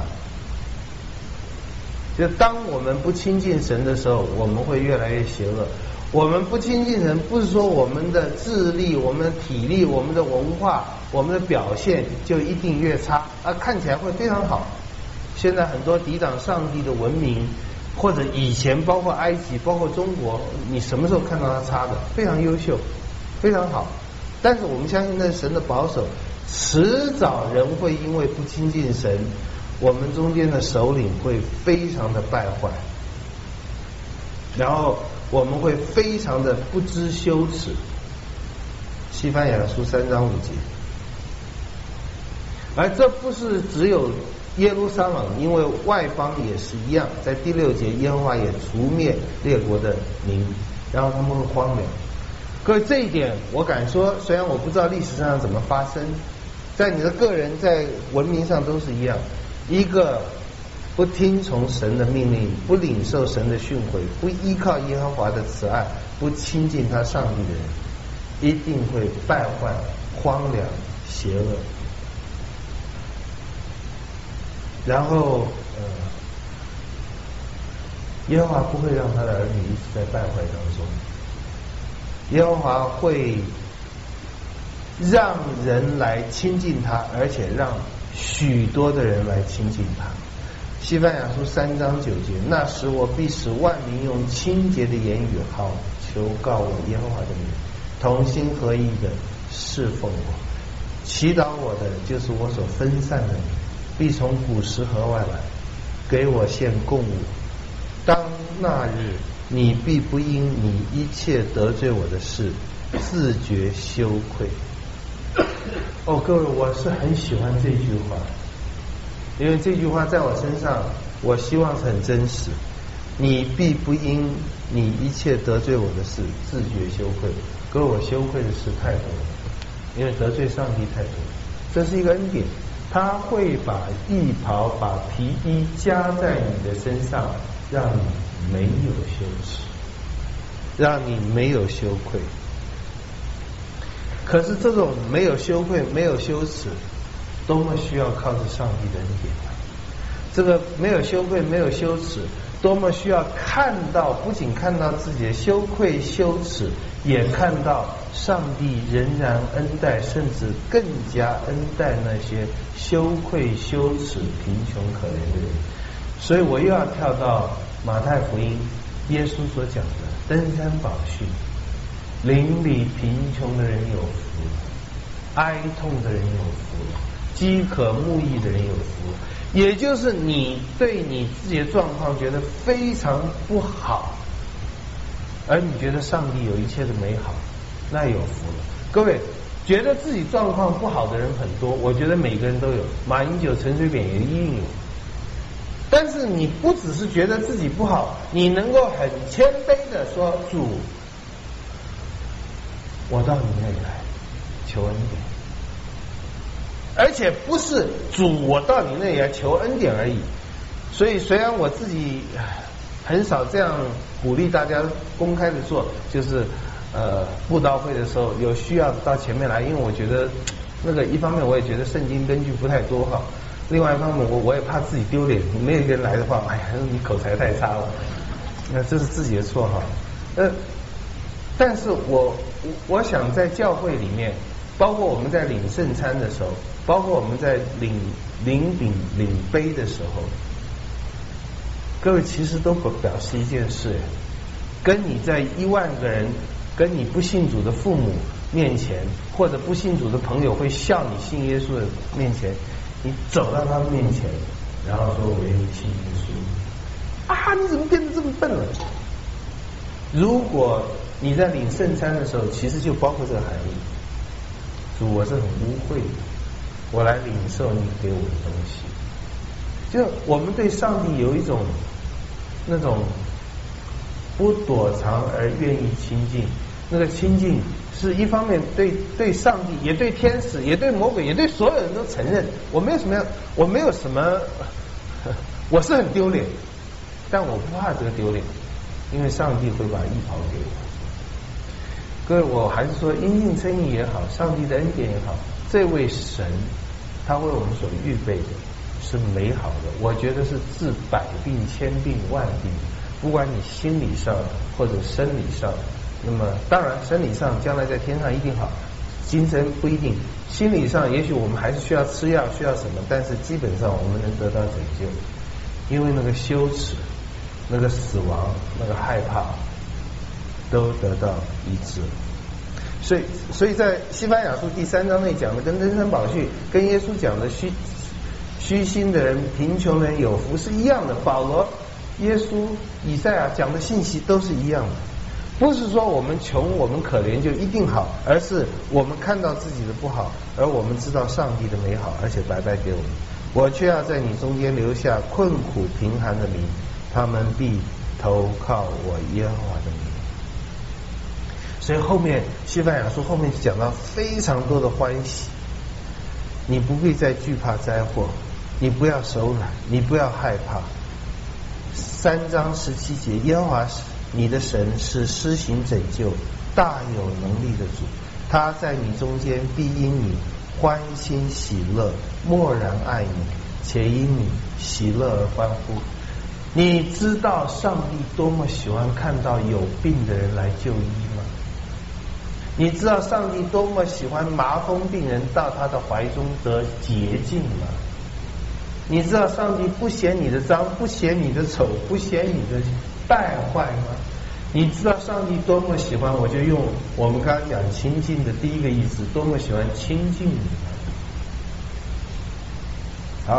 就当我们不亲近神的时候，我们会越来越邪恶。我们不亲近神，不是说我们的智力、我们的体力、我们的文化、我们的表现就一定越差，而看起来会非常好。现在很多抵挡上帝的文明，或者以前包括埃及、包括中国，你什么时候看到它差的？非常优秀，非常好。但是我们相信那是神的保守，迟早人会因为不亲近神，我们中间的首领会非常的败坏，然后我们会非常的不知羞耻。西班牙书三章五节，而这不是只有耶路撒冷，因为外邦也是一样。在第六节，耶和华也除灭列国的民，然后他们会荒凉。各位，这一点我敢说，虽然我不知道历史上怎么发生， 在你的个人在文明上都是一样，一个不听从神的命令，不领受神的训诲，不依靠耶和华的慈爱，不亲近他上帝的人，一定会败坏、荒凉、邪恶。然后呃，耶和华不会让他的儿女一直在败坏当中，耶和华会让人来亲近他，而且让许多的人来亲近他。西番雅书三章九节，那时我必使万民用清洁的言语好求告我耶和华的名，同心合意的侍奉我。祈祷我的就是我所分散的民，必从古时河外来，给我献供物。当那日，你必不因你一切得罪我的事自觉羞愧。哦，各位，我是很喜欢这句话，因为这句话在我身上，我希望是很真实。你必不因你一切得罪我的事自觉羞愧。各位，我羞愧的事太多了，因为得罪上帝太多，这是一个恩典，他会把衣袍、把皮衣加在你的身上，让你没有羞耻，让你没有羞愧。可是这种没有羞愧、没有羞耻，多么需要靠着上帝的恩典啊！这个没有羞愧、没有羞耻，多么需要看到，不仅看到自己的羞愧、羞耻，也看到上帝仍然恩待，甚至更加恩待那些羞愧、羞耻、贫穷、可怜的人。所以我又要跳到马太福音，耶稣所讲的登山宝训。邻里贫穷的人有福了，哀痛的人有福了，饥渴慕义的人有福了。也就是你对你自己的状况觉得非常不好，而你觉得上帝有一切的美好，那有福了。各位，觉得自己状况不好的人很多，我觉得每个人都有，马英九、陈水扁也一定有。但是你不只是觉得自己不好，你能够很谦卑的说，主，我到你那里来求恩典，而且不是主我到你那里来求恩典而已。所以虽然我自己很少这样鼓励大家公开的做，就是呃布道会的时候有需要到前面来，因为我觉得那个一方面我也觉得圣经根据不太多哈，另外一方面我我也怕自己丢脸，没有一个人来的话，哎呀你口才太差了，那这是自己的错哈。呃但是我我想在教会里面，包括我们在领圣餐的时候，包括我们在领领饼领杯的时候，各位其实都表示一件事，跟你在一万个人跟你不信主的父母面前，或者不信主的朋友会笑你信耶稣的面前，你走到他们面前，然后说我愿意信耶稣，啊你怎么变得这么笨了？如果你在领圣餐的时候，其实就包括这个含义。主，我是很污秽的，我来领受你给我的东西。就我们对上帝有一种那种不躲藏而愿意亲近，那个亲近是一方面对对上帝，也对天使，也对魔鬼，也对所有人都承认。我没有什么，我没有什么，我是很丢脸，但我不怕这个丢脸，因为上帝会把衣袍给我。各位，我还是说因信称义也好，上帝的恩典也好，这位神他为我们所预备的是美好的，我觉得是治百病千病万病，不管你心理上或者生理上。那么当然生理上将来在天上一定好，精神不一定，心理上也许我们还是需要吃药需要什么，但是基本上我们能得到拯救，因为那个羞耻，那个死亡，那个害怕都得到医治。所以所以在西番雅书第三章内讲的跟登山宝训，跟耶稣讲的虚虚心的人贫穷人有福是一样的，保罗、耶稣、以赛亚讲的信息都是一样的。不是说我们穷我们可怜就一定好，而是我们看到自己的不好，而我们知道上帝的美好，而且白白给我们。我却要在你中间留下困苦贫寒的民，他们必投靠我耶和华的名。所以后面西番雅书后面就讲到非常多的欢喜， 你不必再惧怕灾祸，你不要手软，你不要害怕。三章十七节，耶和华你的神是施行拯救、大有能力的主，他在你中间必因你欢欣喜乐，默然爱你，且因你喜乐而欢呼。你知道上帝多么喜欢看到有病的人来就医吗？你知道上帝多么喜欢麻风病人到他的怀中得洁净吗？你知道上帝不嫌你的脏，不嫌你的丑，不嫌你的败坏吗？你知道上帝多么喜欢，我就用我们刚刚讲亲近的第一个意思，多么喜欢亲近你。好，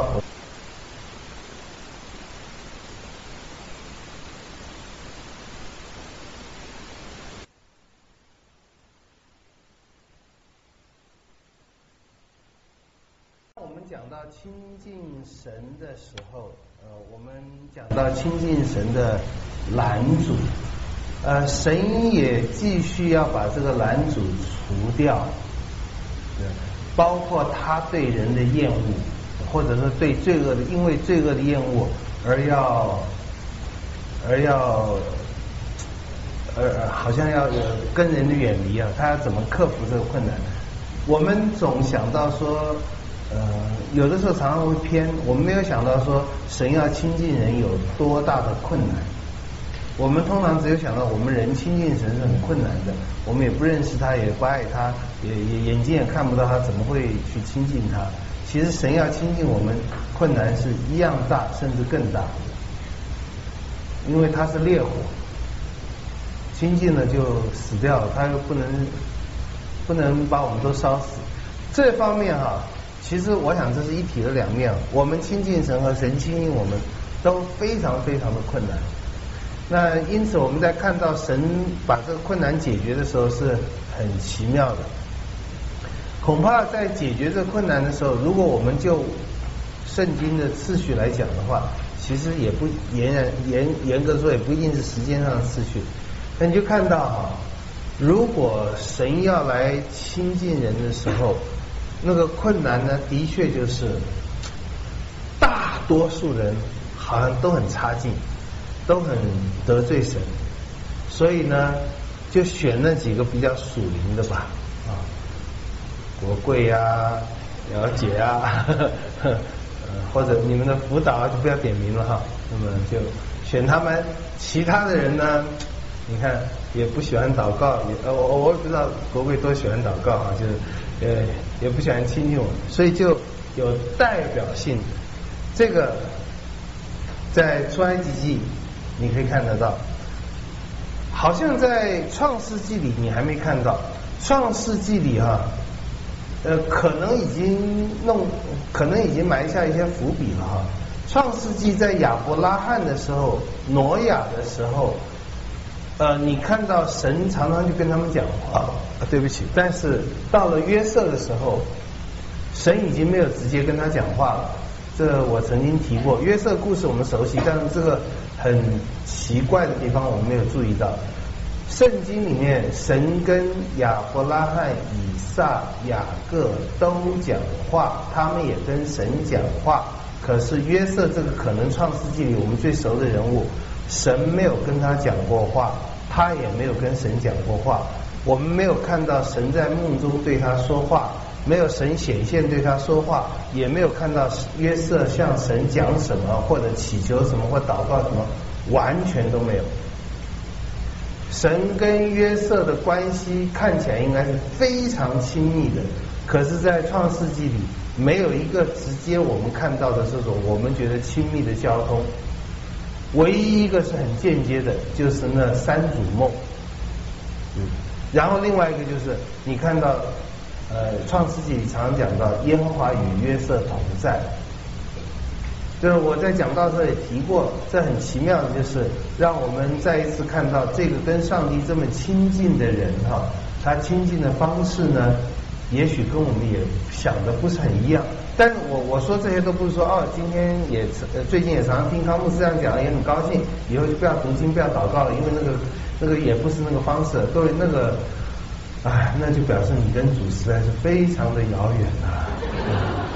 我们讲到亲近神的时候，呃，我们讲到亲近神的拦阻，呃，神也继续要把这个拦阻除掉，包括他对人的厌恶，或者说对罪恶的，因为罪恶的厌恶而要而要呃好像要跟人的远离啊，他要怎么克服这个困难？我们总想到说，呃，有的时候常常会偏，我们没有想到说神要亲近人有多大的困难。我们通常只有想到我们人亲近神是很困难的，我们也不认识他，也不爱他，也也眼睛也看不到他，怎么会去亲近他？其实神要亲近我们，困难是一样大，甚至更大，因为他是烈火，亲近了就死掉了，他又不能不能把我们都烧死。这方面哈、啊，其实我想这是一体的两面，我们亲近神和神亲近我们都非常非常的困难。那因此我们在看到神把这个困难解决的时候是很奇妙的。恐怕在解决这个困难的时候，如果我们就圣经的次序来讲的话，其实也不严然严严格说也不一定是时间上的次序。那你就看到哈，如果神要来亲近人的时候，那个困难呢，的确就是大多数人好像都很差劲，都很得罪神，所以呢，就选那几个比较属灵的吧，啊，国贵啊，了解啊，呵呵呃，或者你们的辅导就不要点名了哈，那么就选他们，其他的人呢，你看也不喜欢祷告，也呃我我也不知道国贵多喜欢祷告啊，就是呃也不喜欢亲近我们，所以就有代表性，这个在出埃及记你可以看得到，好像在创世纪里你还没看到，创世纪里哈、啊，呃，可能已经弄，可能已经埋下一些伏笔了哈。创世纪在亚伯拉罕的时候，挪亚的时候，呃，你看到神常常就跟他们讲话，啊，对不起，但是到了约瑟的时候，神已经没有直接跟他讲话了。这我曾经提过，约瑟故事我们熟悉，但是这个很奇怪的地方我们没有注意到。圣经里面神跟亚伯拉罕、以撒、雅各都讲话，他们也跟神讲话，可是约瑟这个可能创世纪里我们最熟的人物，神没有跟他讲过话，他也没有跟神讲过话，我们没有看到神在梦中对他说话，没有神显现对他说话，也没有看到约瑟向神讲什么或者祈求什么或祷告什么，完全都没有。神跟约瑟的关系看起来应该是非常亲密的，可是在创世纪里没有一个直接我们看到的这种我们觉得亲密的交通，唯一一个是很间接的，就是那三主梦。嗯，然后另外一个就是你看到呃创世纪里常常讲到耶和华与约瑟同在，就是我在讲到这里提过，这很奇妙的就是让我们再一次看到这个跟上帝这么亲近的人哈，他亲近的方式呢，也许跟我们也想的不是很一样。但是我我说这些都不是说哦，今天也呃最近也常常听康牧师这样讲，也很高兴，以后就不要读经不要祷告了，因为那个那个也不是那个方式，各位那个，哎，那就表示你跟主实在是非常的遥远啊。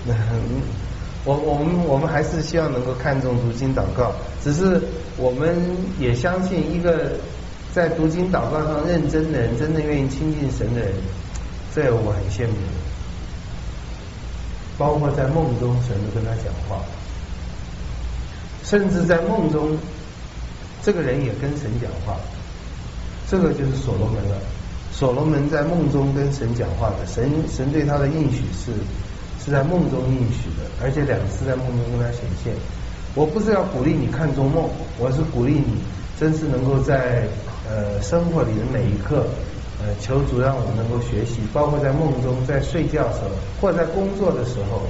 我我们我们还是希望能够看重读经祷告，只是我们也相信一个在读经祷告上认真的人，真的愿意亲近神的人，这我很羡慕。包括在梦中神都跟他讲话，甚至在梦中这个人也跟神讲话，这个就是所罗门了。所罗门在梦中跟神讲话的，神神对他的应许是是在梦中应许的，而且两次在梦中跟他显现。我不是要鼓励你看中梦，我是鼓励你真是能够在呃生活里的每一刻，呃求主让我们能够学习，包括在梦中，在睡觉的时候，或者在工作的时候。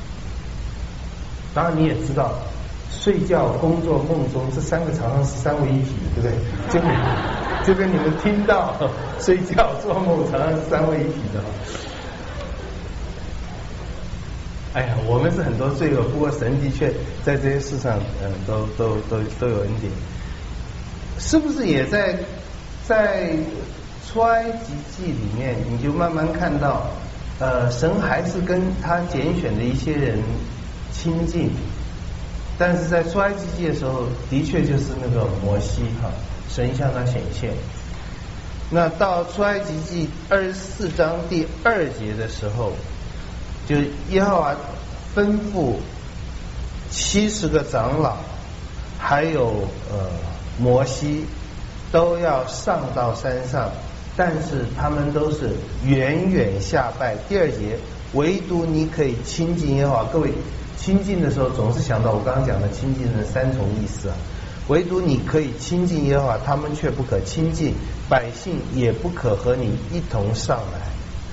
当然你也知道，睡觉、工作、梦中这三个常常是三位一体的，对不对？就跟就跟你们听到睡觉、做梦常常是三位一体的。哎呀，我们是很多罪恶，不过神的确在这些事上，嗯、呃，都都都都有恩典。是不是也在在出埃及记里面，你就慢慢看到，呃，神还是跟他拣选的一些人亲近，但是在出埃及记的时候，的确就是那个摩西哈，神向他显现。那到出埃及记二十四章第二节的时候，就耶和华吩咐七十个长老，还有呃摩西，都要上到山上，但是他们都是远远下拜。第二节，唯独你可以亲近耶和华。各位亲近的时候，总是想到我刚刚讲的亲近的三重意思啊。唯独你可以亲近耶和华，他们却不可亲近，百姓也不可和你一同上来。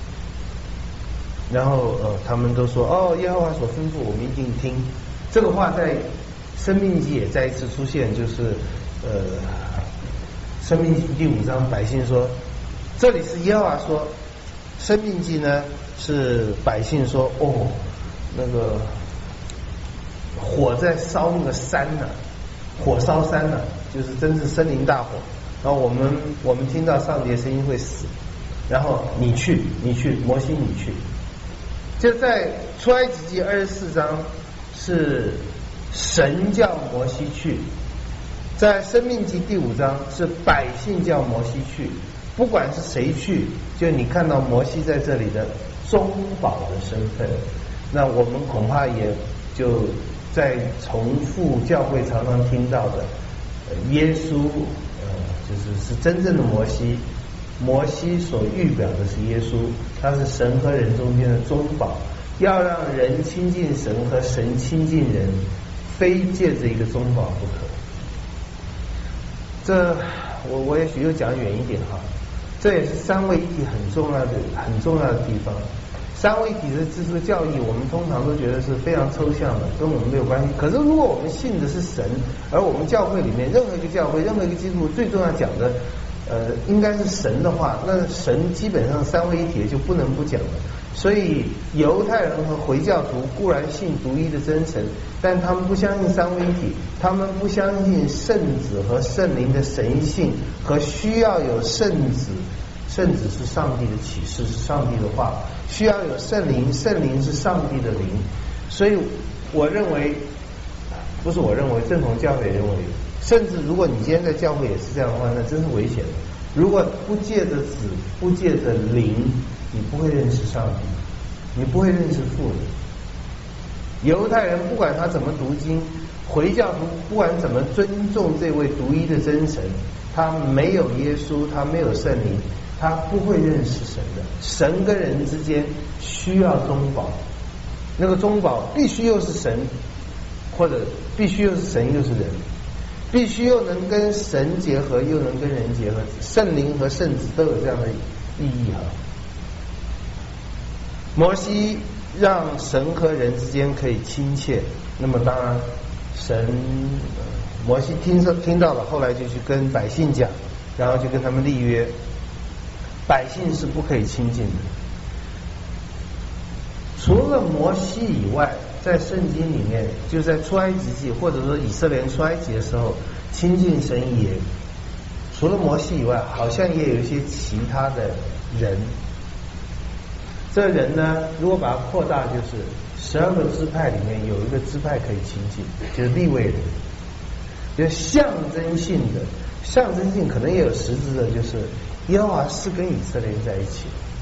然后呃，他们都说哦，耶和华所吩咐我们一定听。这个话在申命记也再一次出现，就是呃，申命记第五章，百姓说，这里是耶和华说，申命记呢是百姓说哦，那个火在烧那个山呢、啊，火烧山呢、啊，就是真是森林大火。然后我们我们听到上帝的声音会死，然后你去，你去，摩西你去。就在出埃及记二十四章是神叫摩西去，在申命记第五章是百姓叫摩西去。不管是谁去，就你看到摩西在这里的中保的身份，那我们恐怕也就在重复教会常常听到的耶稣，呃，就是是真正的摩西。摩西所预表的是耶稣，他是神和人中间的中保，要让人亲近神和神亲近人，非借着一个中保不可。这我我也许又讲远一点哈，这也是三位一体很重要的很重要的地方。三位一体的这个教义，我们通常都觉得是非常抽象的，跟我们没有关系。可是如果我们信的是神，而我们教会里面任何一个教会、任何一个基督徒最重要讲的。呃，应该是神的话，那神基本上三位一体就不能不讲了。所以犹太人和回教徒固然信独一的真神，但他们不相信三位一体，他们不相信圣子和圣灵的神性和需要有圣子，圣子是上帝的启示，是上帝的话，需要有圣灵，圣灵是上帝的灵。所以我认为，不是我认为，正统教会认为。甚至如果你今天在教会也是这样的话，那真是危险的。如果不借着子，不借着灵，你不会认识上帝，你不会认识父的。犹太人不管他怎么读经，回教徒不管怎么尊重这位独一的真神，他没有耶稣，他没有圣灵，他不会认识神的。神跟人之间需要中保，那个中保必须又是神，或者必须又是神又是人。必须又能跟神结合，又能跟人结合，圣灵和圣子都有这样的意义哈。摩西让神和人之间可以亲切，那么当然神摩西听说听到了，后来就去跟百姓讲，然后就跟他们立约，百姓是不可以亲近的。除了摩西以外，在圣经里面，就在出埃及记或者说以色列人出埃及的时候，亲近神也除了摩西以外，好像也有一些其他的人。这人呢，如果把它扩大，就是十二个支派里面有一个支派可以亲近，就是利未人，就象征性的，象征性可能也有实质的，就是耶和华是跟以色列人在一起。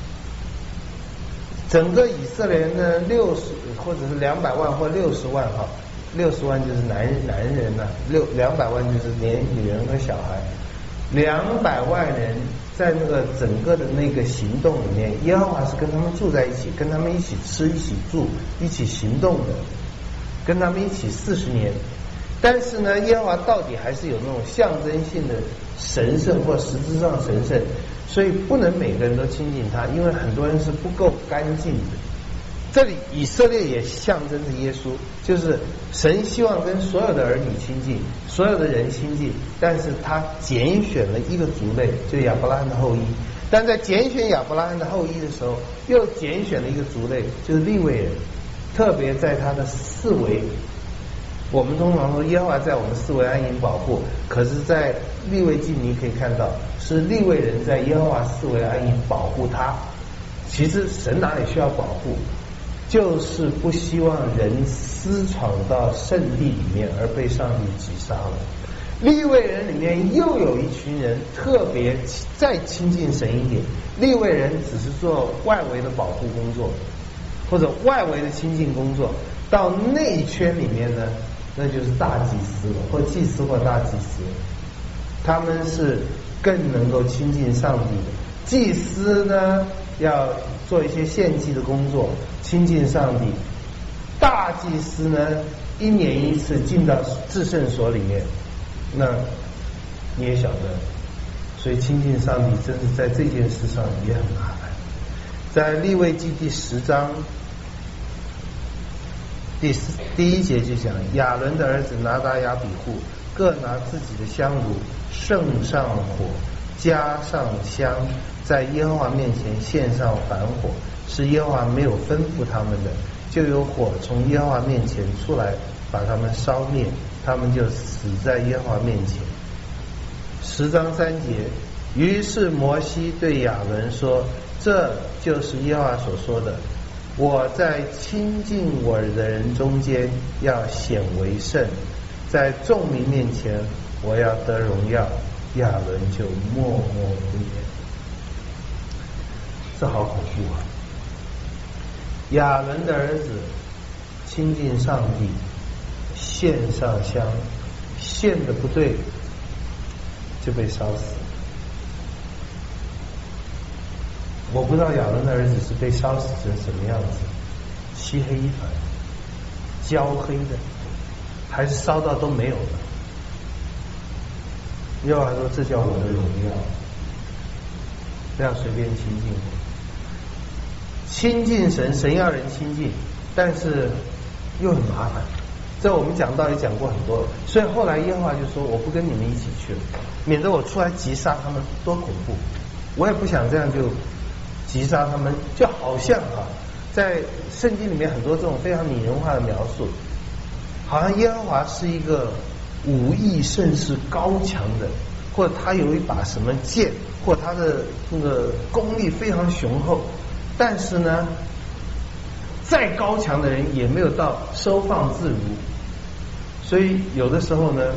整个以色列人呢，六十或者是两百万或六十万哈，六十万就是男男人呐、啊，六两百万就是连女人和小孩，两百万人在那个整个的那个行动里面，耶和华是跟他们住在一起，跟他们一起吃、一起住、一起行动的，跟他们一起四十年。但是呢，耶和华到底还是有那种象征性的神圣或实质上神圣，所以不能每个人都亲近他，因为很多人是不够干净的。这里以色列也象征着耶稣，就是神希望跟所有的儿女亲近，所有的人亲近，但是他拣选了一个族类，就是亚伯拉罕的后裔。但在拣选亚伯拉罕的后裔的时候，又拣选了一个族类，就是利未人，特别在他的四围。我们通常说耶和华在我们四围安营保护，可是在利未记你可以看到是利未人在耶和华四围安营保护他。其实神哪里需要保护，就是不希望人私闯到圣地里面而被上帝击杀了。利未人里面又有一群人特别再亲近神一点，利未人只是做外围的保护工作或者外围的亲近工作，到内圈里面呢，那就是大祭司了，或祭司或大祭司，他们是更能够亲近上帝的。祭司呢要做一些献祭的工作，亲近上帝；大祭司呢一年一次进到至圣所里面，那你也晓得，所以亲近上帝真是在这件事上也很麻烦。在利未记第十章第第一节就讲，亚伦的儿子拿达雅比户各拿自己的香炉，盛上火，加上香，在耶和华面前献上燔火，是耶和华没有吩咐他们的，就有火从耶和华面前出来，把他们烧灭，他们就死在耶和华面前。十章三节，于是摩西对亚伦说，这就是耶和华所说的，我在亲近我的人中间要显为圣，在众民面前我要得荣耀。亚伦就默默不言。这好恐怖啊！亚伦的儿子亲近上帝，献上香，献的不对就被烧死。我不知道亚伦的儿子是被烧死成什么样子，漆黑一团，焦黑的，还是烧到都没有了。耶和华说，这叫我的荣耀，不要随便亲近我。亲近神，神要人亲近，但是又很麻烦。这我们讲到也讲过很多了，所以后来耶和华就说，我不跟你们一起去了，免得我出来击杀他们，多恐怖。我也不想这样就击杀他们，就好像啊，在圣经里面很多这种非常拟人化的描述，好像耶和华是一个武艺甚是高强的，或者他有一把什么剑，或他的那个功力非常雄厚，但是呢，再高强的人也没有到收放自如，所以有的时候呢，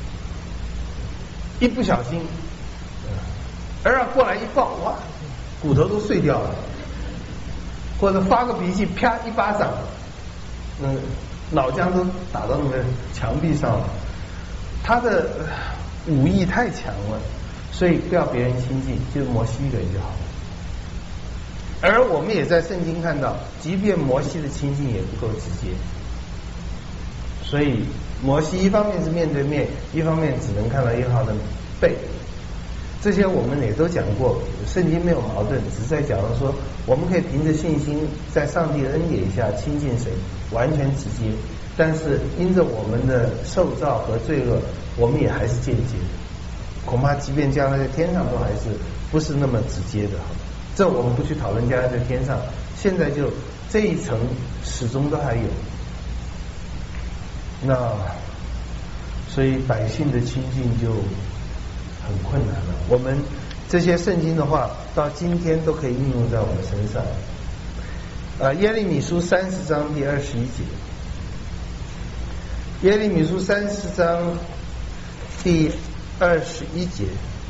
一不小心，而要过来一抱，哇，骨头都碎掉了，或者发个脾气，啪一巴掌，嗯，脑浆都打到那个墙壁上了。他的武艺太强了，所以不要别人亲近，就摩西一个人就好了。而我们也在圣经看到，即便摩西的亲近也不够直接，所以摩西一方面是面对面，一方面只能看到耶和华的背。这些我们也都讲过，圣经没有矛盾，只是在讲说我们可以凭着信心在上帝的恩典下亲近神，完全直接。但是因着我们的受造和罪恶，我们也还是间接的，恐怕即便将来在天上都还是不是那么直接的。这我们不去讨论将来在天上，现在就这一层始终都还有。那所以百姓的亲近就很困难了。我们这些圣经的话到今天都可以应用在我们身上。 呃，耶利米书三十章第二十一节。耶利米书三十章第二十一节。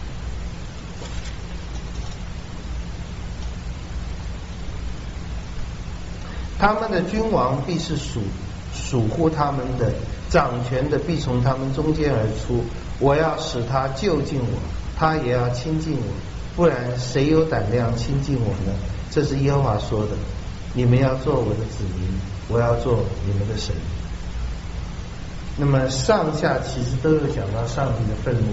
他们的君王必是属属乎他们的，掌权的必从他们中间而出。我要使他就近我，他也要亲近我，不然谁有胆量亲近我呢？这是耶和华说的。你们要做我的子民，我要做你们的神。那么上下其实都有讲到上帝的愤怒。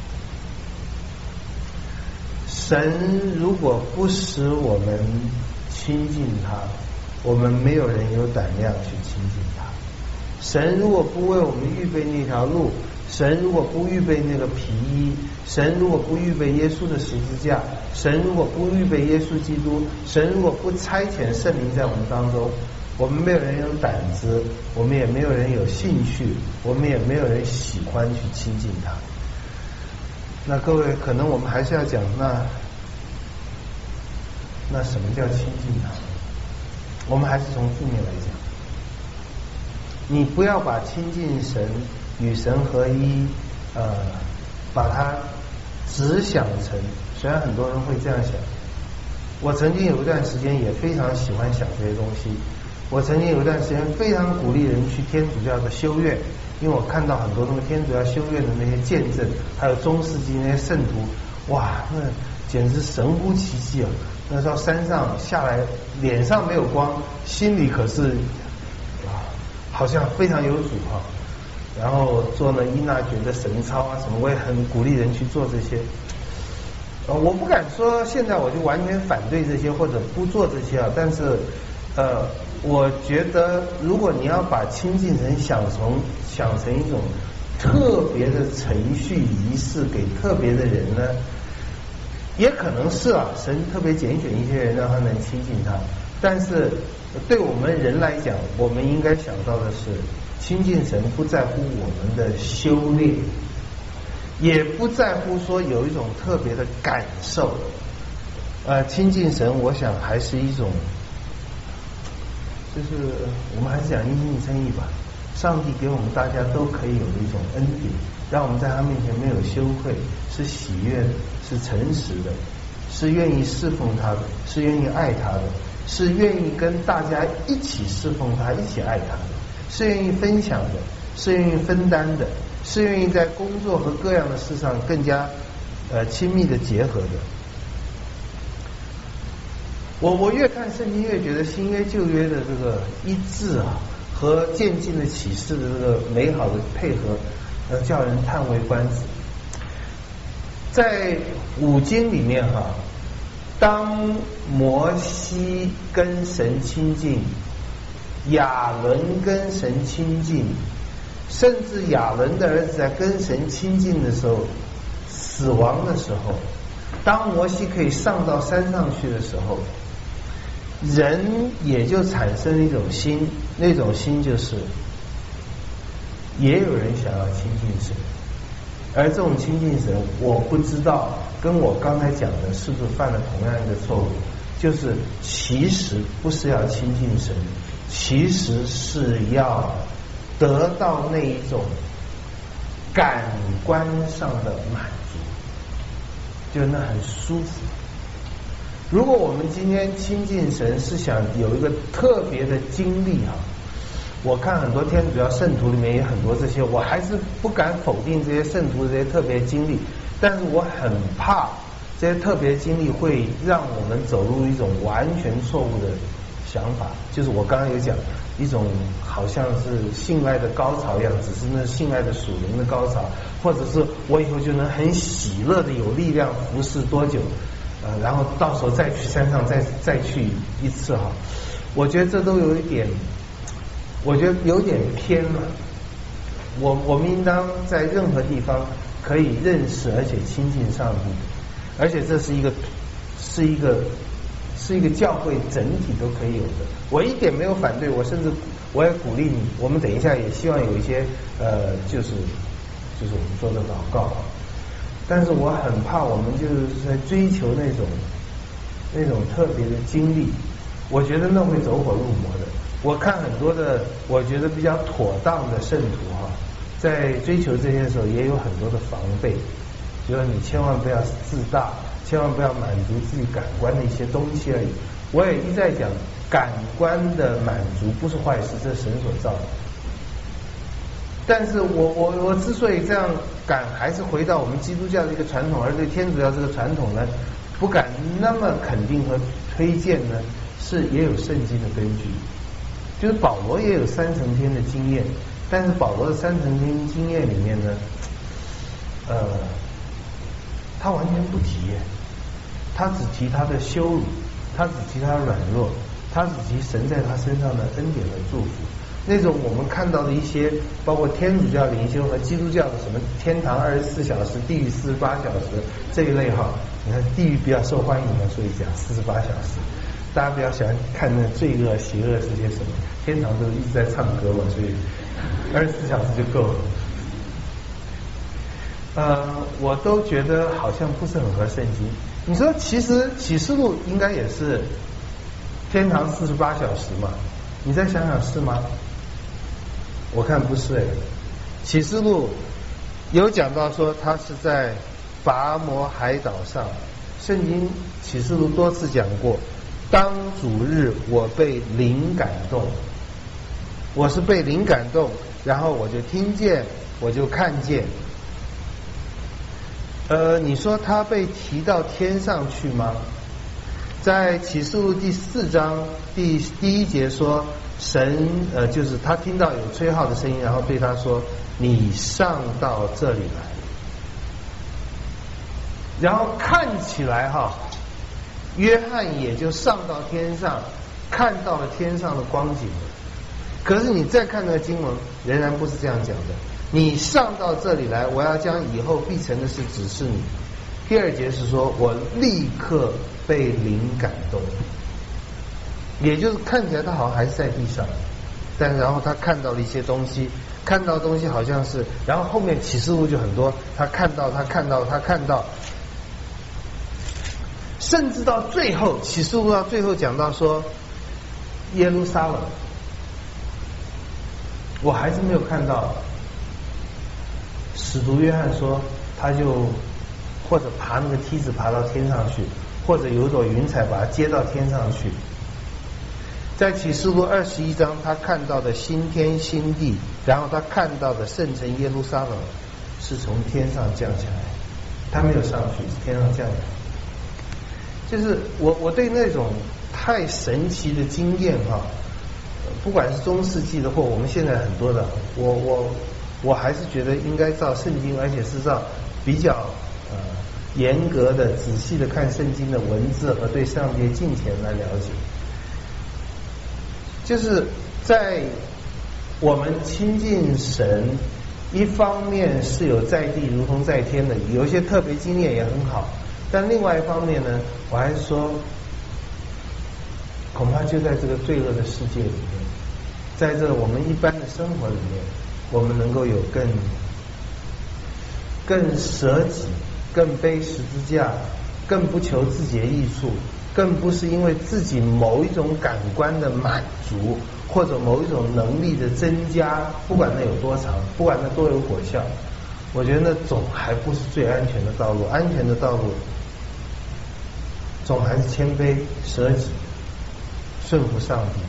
神如果不使我们亲近他，我们没有人有胆量去亲近他。神如果不为我们预备那条路，神如果不预备那个皮衣，神如果不预备耶稣的十字架，神如果不预备耶稣基督，神如果不差遣圣灵在我们当中，我们没有人有胆子，我们也没有人有兴趣，我们也没有人喜欢去亲近他。那各位，可能我们还是要讲，那那什么叫亲近他？我们还是从负面来讲，你不要把亲近神、与神合一，呃，把它只想成，虽然很多人会这样想，我曾经有一段时间也非常喜欢想这些东西。我曾经有一段时间非常鼓励人去天主教的修院，因为我看到很多那个天主教修院的那些见证，还有中世纪那些圣徒，哇，那简直神乎其技啊！那到山上下来，脸上没有光，心里可是啊，好像非常有主啊。然后做了伊纳爵的神操啊什么，我也很鼓励人去做这些。呃，我不敢说现在我就完全反对这些或者不做这些啊，但是呃。我觉得，如果你要把亲近神想成想成一种特别的程序仪式给特别的人呢，也可能是啊，神特别拣选一些人让他能亲近他。但是对我们人来讲，我们应该想到的是，亲近神不在乎我们的修炼，也不在乎说有一种特别的感受。呃，亲近神，我想还是一种。就是我们还是讲因信称义吧，上帝给我们大家都可以有一种恩典，让我们在他面前没有羞愧，是喜悦的，是诚实的，是愿意侍奉他的，是愿意爱他的，是愿意跟大家一起侍奉他，一起爱他的，是愿意分享的，是愿意分担的，是愿意在工作和各样的事上更加呃亲密的结合的。我我越看圣经越觉得新约旧约的这个一致啊，和渐进的启示的这个美好的配合，呃，叫人叹为观止。在五经里面哈、啊，当摩西跟神亲近，亚伦跟神亲近，甚至亚伦的儿子在跟神亲近的时候死亡的时候，当摩西可以上到山上去的时候，人也就产生了一种心，那种心就是也有人想要亲近神，而这种亲近神，我不知道跟我刚才讲的是不是犯了同样一个错误，就是其实不是要亲近神，其实是要得到那一种感官上的满足，就那很舒服。如果我们今天亲近神是想有一个特别的经历啊，我看很多天主教圣徒里面也很多这些，我还是不敢否定这些圣徒的这些特别经历，但是我很怕这些特别经历会让我们走入一种完全错误的想法，就是我刚刚有讲一种好像是性爱的高潮一样，只是那性爱的属灵的高潮，或者是我以后就能很喜乐的有力量服侍多久，呃，然后到时候再去山上再再去一次哈，我觉得这都有一点，我觉得有点偏了。我我们应当在任何地方可以认识而且亲近上帝，而且这是一个是一个是一个教会整体都可以有的。我一点没有反对，我甚至我也鼓励你，我们等一下也希望有一些呃，就是就是我们说的祷告。但是我很怕我们就是在追求那种那种特别的经历， 我觉得那会走火入魔的。我看很多的，我觉得比较妥当的圣徒哈、啊，在追求这些的时候也有很多的防备，就是你千万不要自大，千万不要满足自己感官的一些东西而已。我也一再讲，感官的满足不是坏事，这是神所造的。但是我我我之所以这样敢，还是回到我们基督教的一个传统，而对天主教这个传统呢，不敢那么肯定和推荐呢，是也有圣经的根据。就是保罗也有三层天的经验，但是保罗的三层天经验里面呢，呃，他完全不提耶，他只提他的羞辱，他只提他的软弱，他只提神在他身上的恩典和祝福。那种我们看到的一些，包括天主教灵修和基督教的什么天堂二十四小时、地狱四十八小时这一类哈，你看地狱比较受欢迎嘛，所以讲四十八小时。大家不要喜欢看那罪恶、邪恶是些什么，天堂都一直在唱歌嘛，所以二十四小时就够了。呃，我都觉得好像不是很合圣经。你说，其实启示录应该也是天堂四十八小时嘛？你再想想是吗？我看不是哎。启示录有讲到说，他是在拔摩海岛上。圣经启示录多次讲过。当主日，我被灵感动，我是被灵感动，然后我就听见，我就看见。呃，你说他被提到天上去吗？在启示录第四章第第一节说，神呃就是他听到有吹号的声音，然后对他说：“你上到这里来。”然后看起来哈。约翰也就上到天上，看到了天上的光景了。可是你再看那个经文，仍然不是这样讲的。你上到这里来，我要将以后必成的事指示你。第二节是说，我立刻被灵感动，也就是看起来他好像还是在地上，但然后他看到了一些东西，看到东西好像是，然后后面启示录就很多，他看到，他看到，他看到。甚至到最后，启示录到最后讲到说耶路撒冷，我还是没有看到使徒约翰说他就或者爬那个梯子爬到天上去，或者有一朵云彩把他接到天上去。在启示录二十一章，他看到的新天新地，然后他看到的圣城耶路撒冷是从天上降下来，他没有上去，是天上降下来。就是我我对那种太神奇的经验哈、啊，不管是中世纪的或我们现在很多的，我我我还是觉得应该照圣经，而且是照比较呃严格的、仔细的看圣经的文字和对上帝敬虔来了解。就是在我们亲近神，一方面是有在地如同在天的，有一些特别经验也很好。但另外一方面呢，我还是说，恐怕就在这个罪恶的世界里面，在这我们一般的生活里面，我们能够有更更舍己、更背十字架、更不求自己的益处，更不是因为自己某一种感官的满足或者某一种能力的增加，不管那有多长，不管那多有果效，我觉得那总还不是最安全的道路。安全的道路总还是谦卑、舍己、顺服上帝。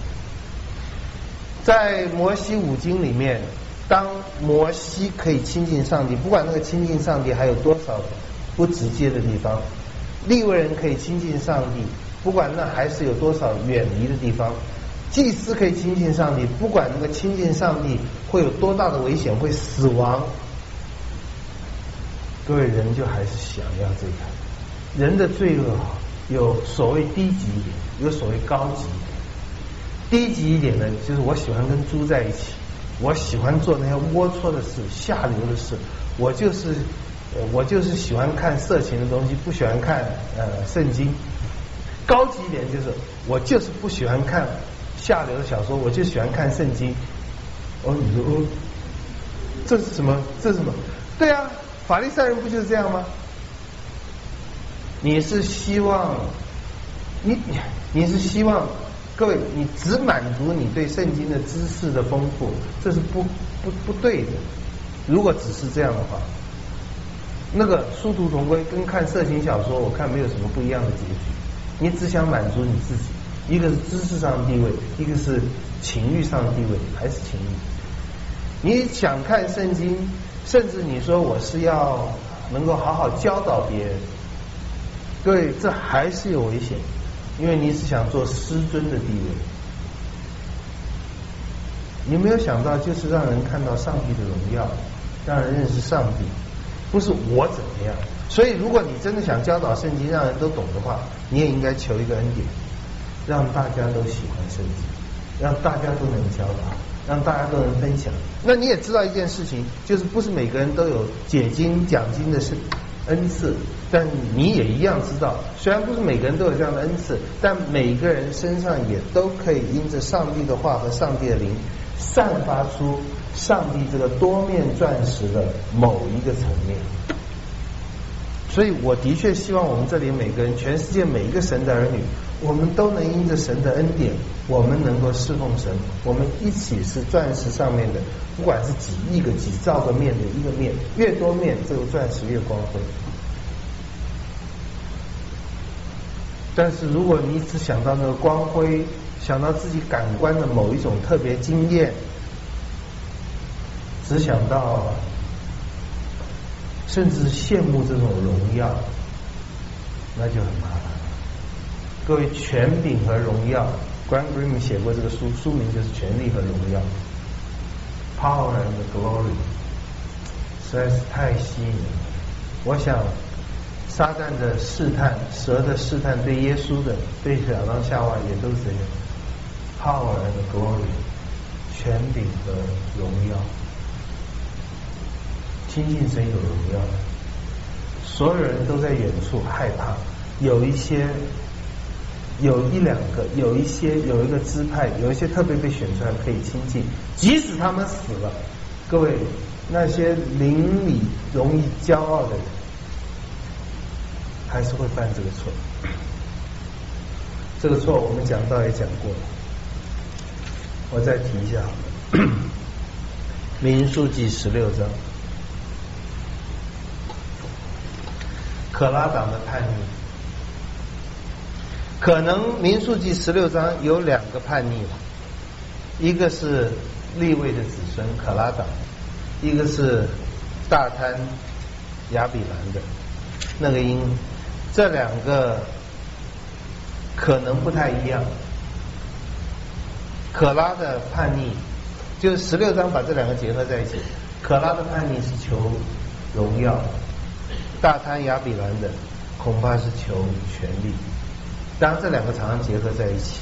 在摩西五经里面，当摩西可以亲近上帝，不管那个亲近上帝还有多少不直接的地方，利未人可以亲近上帝，不管那还是有多少远离的地方，祭司可以亲近上帝，不管那个亲近上帝会有多大的危险，会死亡，各位人就还是想要这个。人的罪恶有所谓低级一点，有所谓高级一点。低级一点呢，就是我喜欢跟猪在一起，我喜欢做那些龌龊的事、下流的事，我就是呃我就是喜欢看色情的东西，不喜欢看呃圣经。高级一点就是我就是不喜欢看下流的小说，我就喜欢看圣经。哦，你说哦，这是什么？这是什么？对啊，法利赛人不就是这样吗？你是希望你你是希望各位，你只满足你对圣经的知识的丰富，这是不不不对的。如果只是这样的话，那个殊途同归，跟看色情小说我看没有什么不一样的结局。你只想满足你自己，一个是知识上的地位，一个是情欲上的地位，还是情欲。你想看圣经，甚至你说我是要能够好好教导别人，各位，这还是有危险，因为你是想做师尊的地位。你没有想到，就是让人看到上帝的荣耀，让人认识上帝，不是我怎么样。所以，如果你真的想教导圣经，让人都懂的话，你也应该求一个恩典，让大家都喜欢圣经，让大家都能教导，让大家都能分享。那你也知道一件事情，就是不是每个人都有解经讲经的是恩赐，但你也一样知道，虽然不是每个人都有这样的恩赐，但每个人身上也都可以因着上帝的话和上帝的灵，散发出上帝这个多面钻石的某一个层面。所以我的确希望我们这里每个人，全世界每一个神的儿女，我们都能因着神的恩典，我们能够侍奉神，我们一起是钻石上面的，不管是几亿个几兆个面的一个面，越多面这个钻石越光辉。但是如果你只想到那个光辉，想到自己感官的某一种特别经验，只想到甚至羡慕这种荣耀，那就很麻烦了。各位，权柄和荣耀 ，Grant Grimm 写过这个书，书名就是《权力和荣耀》 ，Power and Glory， 实在是太吸引人了。我想，撒旦的试探，蛇的试探，对耶稣的，对亚当夏娃也都是这样。Power and Glory， 权柄和荣耀。亲近神有荣耀，所有人都在远处害怕，有一些，有一两个，有一些有一个支派，有一些特别被选出来可以亲近，即使他们死了，各位，那些邻里容易骄傲的人，还是会犯这个错。这个错我们讲到也讲过了，我再提一下好了。民数记十六章。可拉党的叛逆，可能民数记十六章有两个叛逆，一个是利未的子孙可拉党，一个是大滩亚比兰的那个音，这两个可能不太一样。可拉的叛逆，就是十六章把这两个结合在一起，可拉的叛逆是求荣耀，大滩亚比兰的恐怕是求权力，当然这两个常常结合在一起。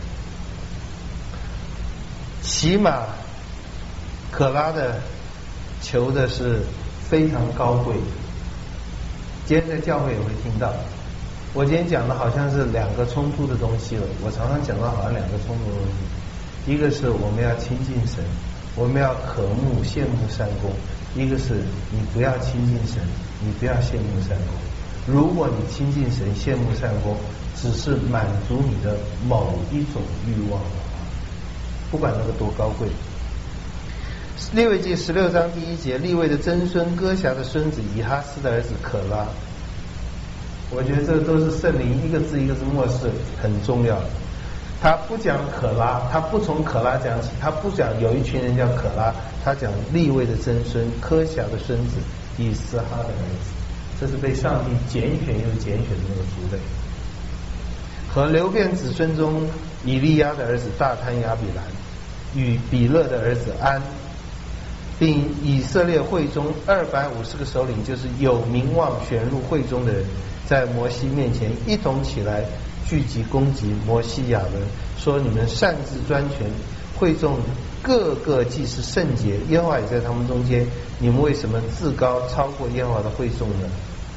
起码可拉的求的是非常高贵的，今天在教会也会听到。我今天讲的好像是两个冲突的东西了，我常常讲到好像两个冲突的东西，一个是我们要亲近神，我们要渴慕羡慕善功，一个是你不要亲近神，你不要羡慕善功。如果你亲近神羡慕善功，只是满足你的某一种欲望的话，不管那个多高贵。利未记十六章第一节，利未的曾孙哥辖的孙子以哈斯的儿子可拉，我觉得这都是圣灵一个字一个字默示很重要的。他不讲可拉，他不从可拉讲起，他不讲有一群人叫可拉，他讲利未的曾孙科辖的孙子以斯哈的儿子，这是被上帝拣选又拣选的那个族类。和流便子孙中以利亚的儿子大滩亚比兰，与比勒的儿子安，并以色列会中二百五十个首领，就是有名望选入会中的人，在摩西面前一同起来聚集攻击摩西亚伦，说你们擅自专权，会众个个既是圣洁，耶和华也在他们中间，你们为什么自高超过耶和华的会众呢？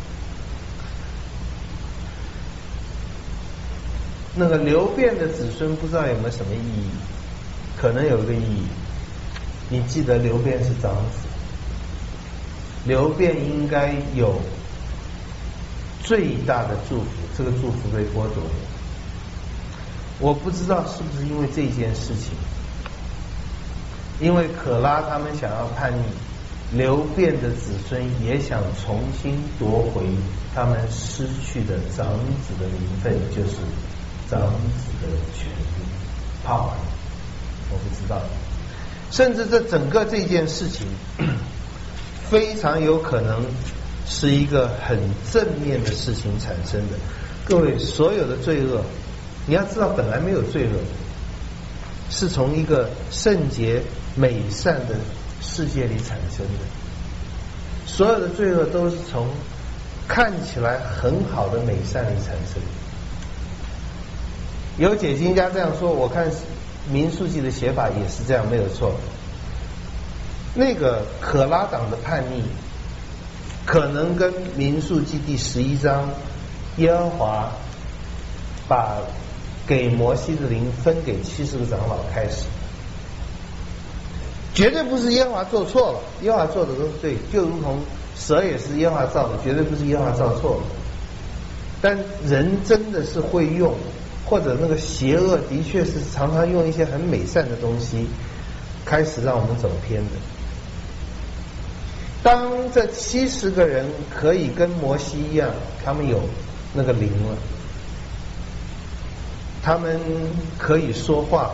那个流便的子孙不知道有没有什么意义，可能有一个意义。你记得流便是长子，流便应该有最大的祝福，这个祝福被剥夺了。 我不知道是不是因为这件事情，因为可拉他们想要叛逆，流变的子孙也想重新夺回他们失去的长子的名分，就是长子的权利 power。我不知道，甚至这整个这件事情非常有可能是一个很正面的事情产生的。各位，所有的罪恶，你要知道本来没有罪恶，是从一个圣洁美善的世界里产生的。所有的罪恶都是从看起来很好的美善里产生的。有解经家这样说，我看民数记的写法也是这样，没有错。那个可拉党的叛逆，可能跟民数记第十一章耶和华把给摩西的灵分给七十个长老开始，绝对不是耶和华做错了，耶和华做的都是对，就如同蛇也是耶和华造的，绝对不是耶和华造错了。但人真的是会用，或者那个邪恶的确是常常用一些很美善的东西，开始让我们走偏的。当这七十个人可以跟摩西一样，他们有那个灵了，他们可以说话，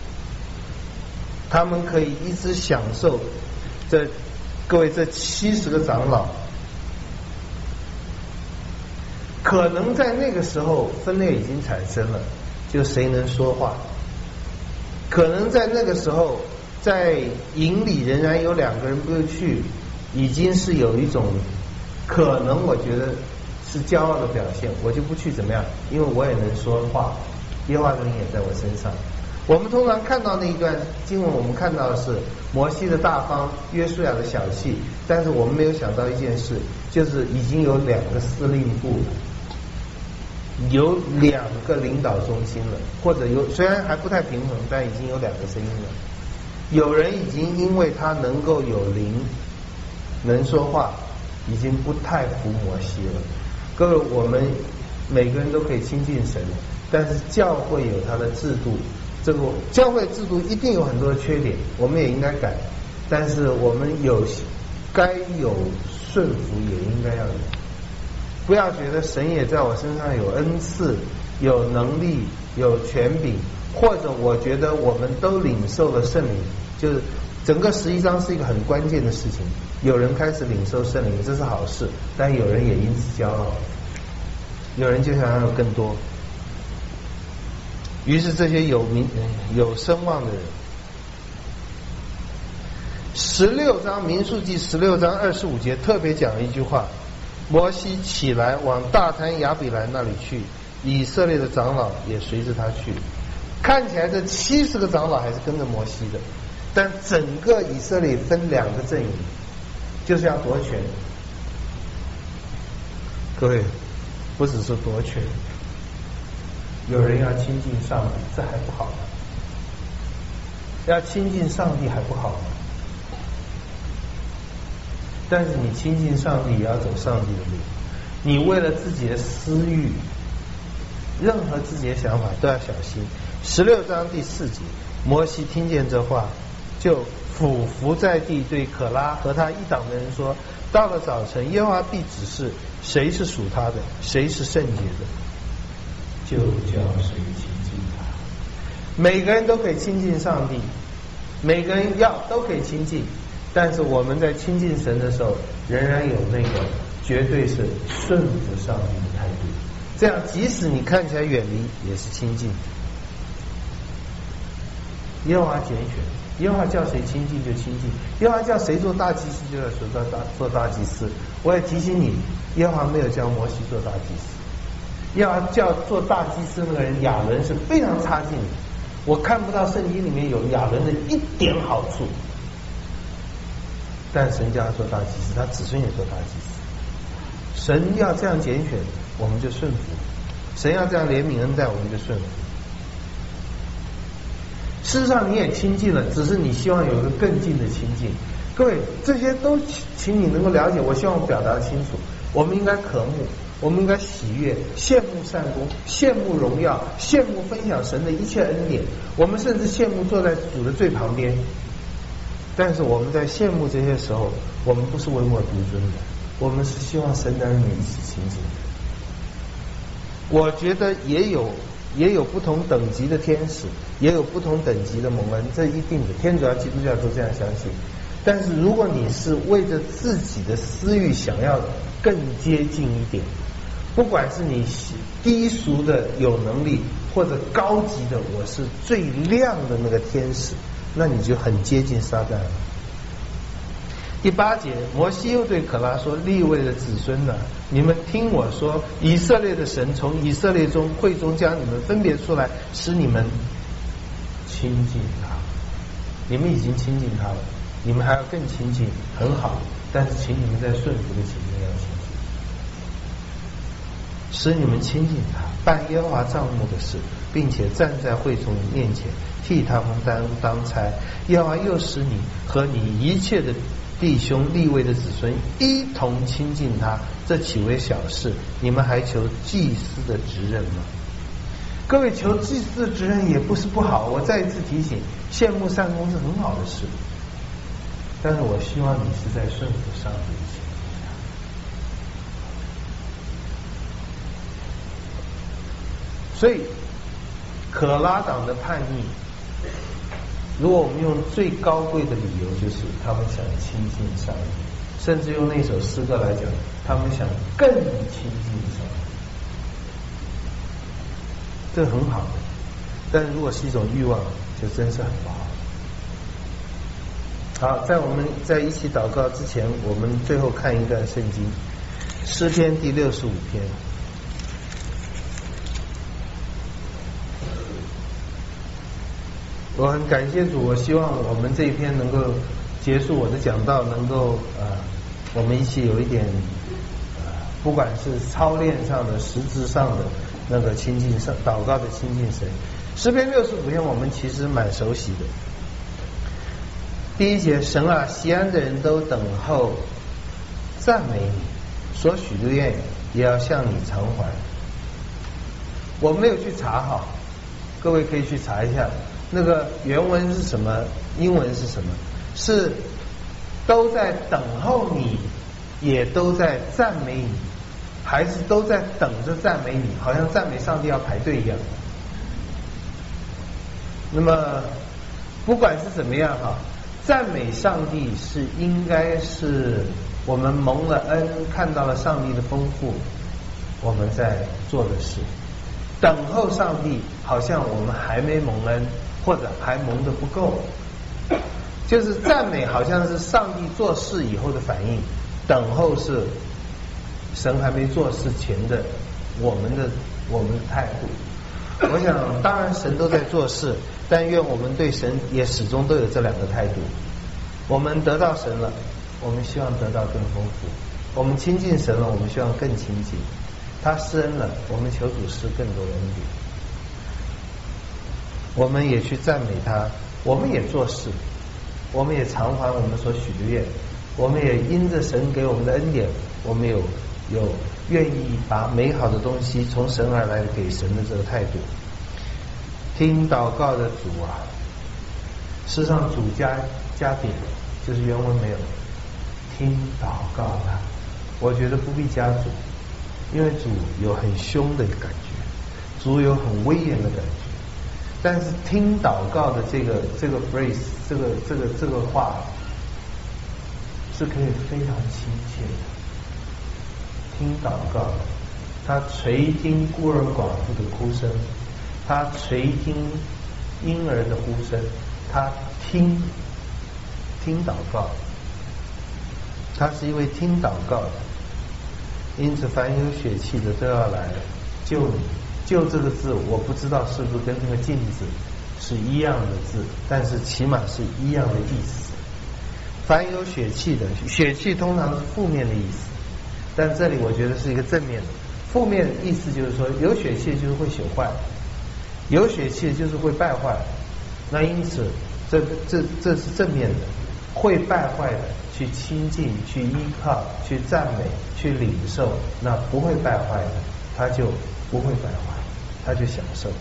他们可以一直享受这各位这七十个长老，可能在那个时候分裂已经产生了，就谁能说话。可能在那个时候，在营里仍然有两个人不去，已经是有一种可能，我觉得是骄傲的表现，我就不去怎么样，因为我也能说话，耶和华的灵也在我身上。我们通常看到那一段经文，我们看到的是摩西的大方，约书亚的小气，但是我们没有想到一件事，就是已经有两个司令部，有两个领导中心了，或者有虽然还不太平衡，但已经有两个声音了。有人已经因为他能够有灵，能说话，已经不太服摩西了。各位，我们每个人都可以亲近神，但是教会有它的制度，这个教会制度一定有很多的缺点，我们也应该改，但是我们有该有顺服也应该要有。不要觉得神也在我身上有恩赐、有能力、有权柄，或者我觉得我们都领受了圣灵，就是整个十一章是一个很关键的事情。有人开始领受圣灵，这是好事，但有人也因此骄傲，有人就想要有更多。于是这些有名有声望的人，十六章民数记十六章二十五节特别讲了一句话：摩西起来往大滩亚比兰那里去，以色列的长老也随着他去。看起来这七十个长老还是跟着摩西的，但整个以色列分两个阵营，就是要夺权。各位，不只是夺权，有人要亲近上帝，这还不好吗？要亲近上帝还不好吗？但是你亲近上帝也要走上帝的路，你为了自己的私欲，任何自己的想法都要小心。十六章第四节，摩西听见这话，就俯伏在地，对可拉和他一党的人说：到了早晨，耶和华必指示谁是属他的，谁是圣洁的，就叫谁亲近他。每个人都可以亲近上帝，每个人要都可以亲近，但是我们在亲近神的时候，仍然有那个绝对是顺服上帝的态度。这样，即使你看起来远离，也是亲近。耶和华拣选，耶和华叫谁亲近就亲近，耶和华叫谁做大祭司就要做大做大祭司。我也提醒你，耶和华没有叫摩西做大祭司，耶和华叫做大祭司那个人亚伦是非常差劲的，我看不到圣经里面有亚伦的一点好处。但神叫他做大祭司，他子孙也做大祭司。神要这样拣选，我们就顺服；神要这样怜悯恩待，我们就顺服。事实上你也亲近了，只是你希望有一个更近的亲近。各位，这些都请你能够了解，我希望我表达清楚。我们应该渴慕， 我们应该喜悦、羡慕善功、羡慕荣耀、羡慕分享神的一切恩典。我们甚至羡慕坐在主的最旁边。但是我们在羡慕这些时候，我们不是唯我独尊的，我们是希望神的儿女一起亲近的。我觉得也有也有不同等级的天使，也有不同等级的蒙恩，这一定的，天主教、基督教都这样相信。但是如果你是为着自己的私欲想要更接近一点，不管是你低俗的有能力，或者高级的我是最亮的那个天使，那你就很接近撒旦了。第八节，摩西又对可拉说：利未的子孙呢，你们听我说，以色列的神从以色列中会中将你们分别出来，使你们亲近他。你们已经亲近他了，你们还要更亲近，很好，但是请你们在顺服的情面要亲近，使你们亲近他，办耶和华帐幕的事，并且站在会众面前替他们当当差。耶和华又使你和你一切的弟兄利未的子孙一同亲近他，这岂为小事？你们还求祭司的职任吗？各位，求祭司的职任也不是不好，我再一次提醒，羡慕善功是很好的事，但是我希望你是在顺服上帝的情况下。所以可拉党的叛逆，如果我们用最高贵的理由，就是他们想亲近上帝，甚至用那首诗歌来讲，他们想更亲近上帝，这很好的。但如果是一种欲望，就真是很不好。好，在我们在一起祷告之前，我们最后看一段圣经，诗篇第六十五篇。我很感谢主，我希望我们这一篇能够结束我的讲道，能够呃，我们一起有一点呃，不管是操练上的、实质上的那个亲近上祷告的亲近神。诗篇六十五篇我们其实蛮熟悉的。第一节，神啊，西安的人都等候赞美你，所许的愿也要向你偿还。我没有去查哈，各位可以去查一下。那个原文是什么？英文是什么？是都在等候你，也都在赞美你，还是都在等着赞美你？好像赞美上帝要排队一样。那么不管是怎么样哈，赞美上帝是应该是我们蒙了恩，看到了上帝的丰富，我们在做的事。等候上帝，好像我们还没蒙恩，或者还蒙得不够。就是赞美好像是上帝做事以后的反应，等候是神还没做事前的我们的我们的态度。我想当然神都在做事，但愿我们对神也始终都有这两个态度。我们得到神了，我们希望得到更丰富；我们亲近神了，我们希望更亲近。他施恩了，我们求主施更多的恩典。我们也去赞美他，我们也做事，我们也偿还我们所许的愿，我们也因着神给我们的恩典，我们有有愿意把美好的东西从神而来给神的这个态度。听祷告的主啊，事实上主加加点，就是原文没有听祷告的，我觉得不必加主，因为主有很凶的感觉，主有很威严的感觉。但是听祷告的这个这个 phrase 这个这个这个话是可以非常亲切的。听祷告，他垂听孤儿寡妇的哭声，他垂听婴儿的呼声，他听听祷告，他是一位听祷告的。因此凡有血气的都要来救你。救这个字我不知道是不是跟那个镜子是一样的字，但是起码是一样的意思。凡有血气的，血气通常是负面的意思，但这里我觉得是一个正面的。负面的意思就是说有血气就是会朽坏，有血气就是会败坏。那因此这这这是正面的，会败坏的去亲近、去依靠、去赞美、去领受，那不会败坏的，他就不会败坏，他就享受。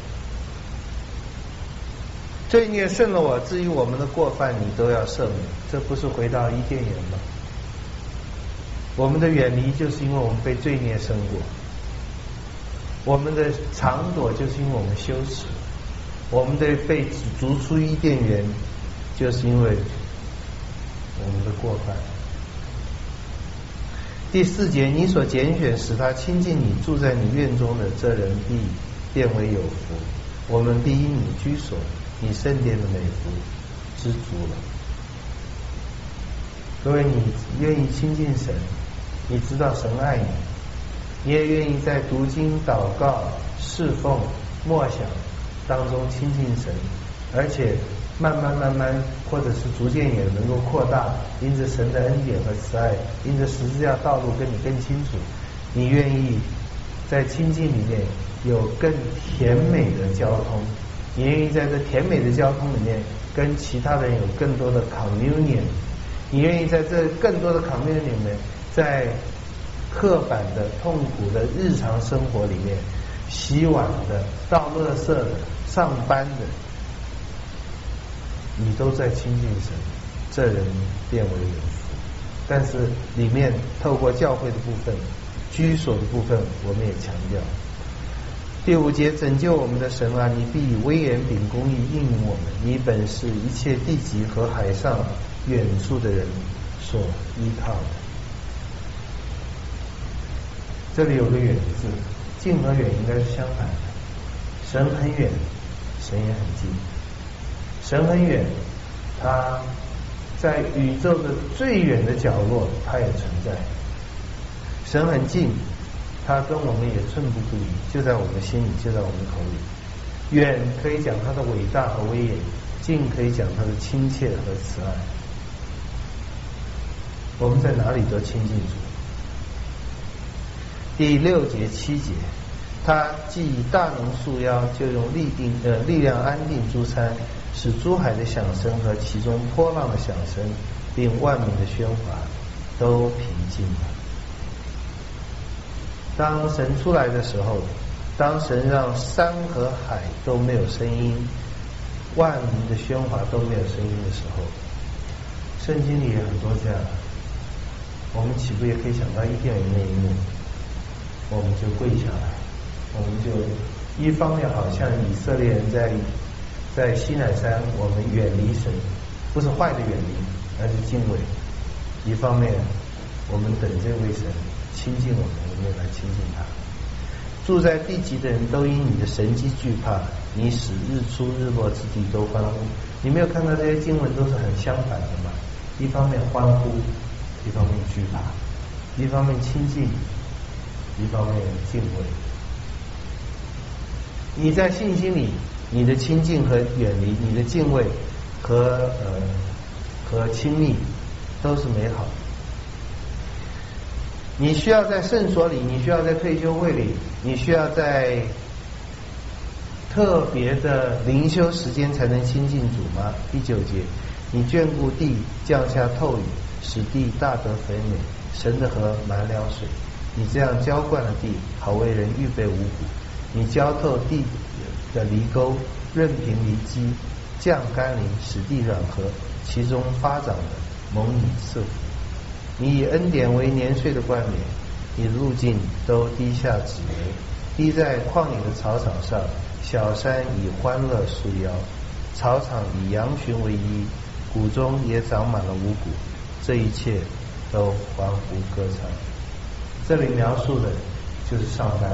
罪孽胜了我，至于我们的过犯，你都要赦免。这不是回到伊甸园吗？我们的远离就是因为我们被罪孽胜过，我们的藏躲就是因为我们羞耻，我们的被逐出伊甸园就是因为我们的过犯。第四节，你所拣选使他亲近你，住在你院中的这人必变为有福，我们必因你居所，你圣殿的美福知足了。各位，你愿意亲近神，你知道神爱你，你也愿意在读经、祷告、侍奉、默想当中亲近神，而且慢慢慢慢或者是逐渐也能够扩大，因着神的恩典和慈爱，因着十字架道路跟你更清楚，你愿意在亲近里面有更甜美的交通，你愿意在这甜美的交通里面跟其他人有更多的 communion， 你愿意在这更多的 communion 里面，在刻板的痛苦的日常生活里面，洗碗的、倒垃圾的、上班的，你都在亲近神，这人变为有福。但是里面透过教会的部分、居所的部分，我们也强调。第五节，拯救我们的神啊，你必以威严秉公义应允我们，你本是一切地极和海上远处的人所依靠的。这里有个远字，近和远应该是相反的，神很远，神也很近。神很远，他在宇宙的最远的角落他也存在。神很近，他跟我们也寸步不离，就在我们心里，就在我们口里。远可以讲他的伟大和威严，近可以讲他的亲切和慈爱。我们在哪里都亲近主。第六节七节，他既以大能束腰，就用力定呃力量安定诸山，使诸海的响声和其中波浪的响声，并万民的喧哗都平静了。当神出来的时候，当神让山和海都没有声音，万民的喧哗都没有声音的时候，圣经里也很多这样，我们岂不也可以想到伊甸园那一幕？我们就跪下来，我们就一方面好像以色列人在在西乃山，我们远离神，不是坏的远离，而是敬畏；一方面我们等这位神亲近我们，我们也来亲近他。住在地极的人都因你的神迹惧怕，你使日出日落之地都欢呼。你没有看到这些经文都是很相反的吗？一方面欢呼，一方面惧怕，一方面亲近，一方面敬畏。你在信心里，你的亲近和远离，你的敬畏和呃和亲密都是美好的。你需要在圣所里，你需要在退休会里，你需要在特别的灵修时间才能亲近主吗？第九节，你眷顾地，降下透雨，使地大得肥美，神的河满了水。你这样浇灌了地，好为人预备五谷。你浇透地的犁沟，润平犁基，降甘霖，使地软和，其中发长的蒙你赐福。你以恩典为年岁的冠冕，你的路径都滴下紫梅，滴在旷野的草场上。小山以欢乐束腰，草场以羊群为衣，谷中也长满了五谷，这一切都欢呼歌唱。这里描述的就是上班，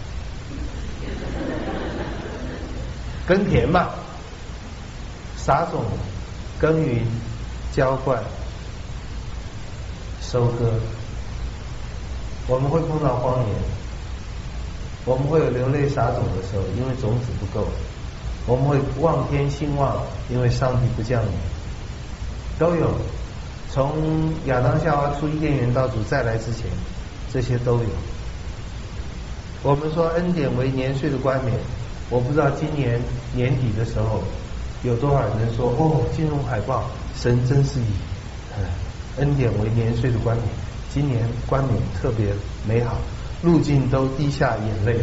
耕田嘛，撒种、耕耘、浇灌、收割。我们会碰到荒年，我们会有流泪撒种的时候，因为种子不够；我们会望天兴望，因为上帝不降雨，都有。从亚当夏娃出伊甸园到主再来之前，这些都有。我们说恩典为年岁的冠冕，我不知道今年年底的时候有多少人说哦，金融海报神真是以恩典为年岁的冠冕，今年冠冕特别美好，路径都滴下眼泪。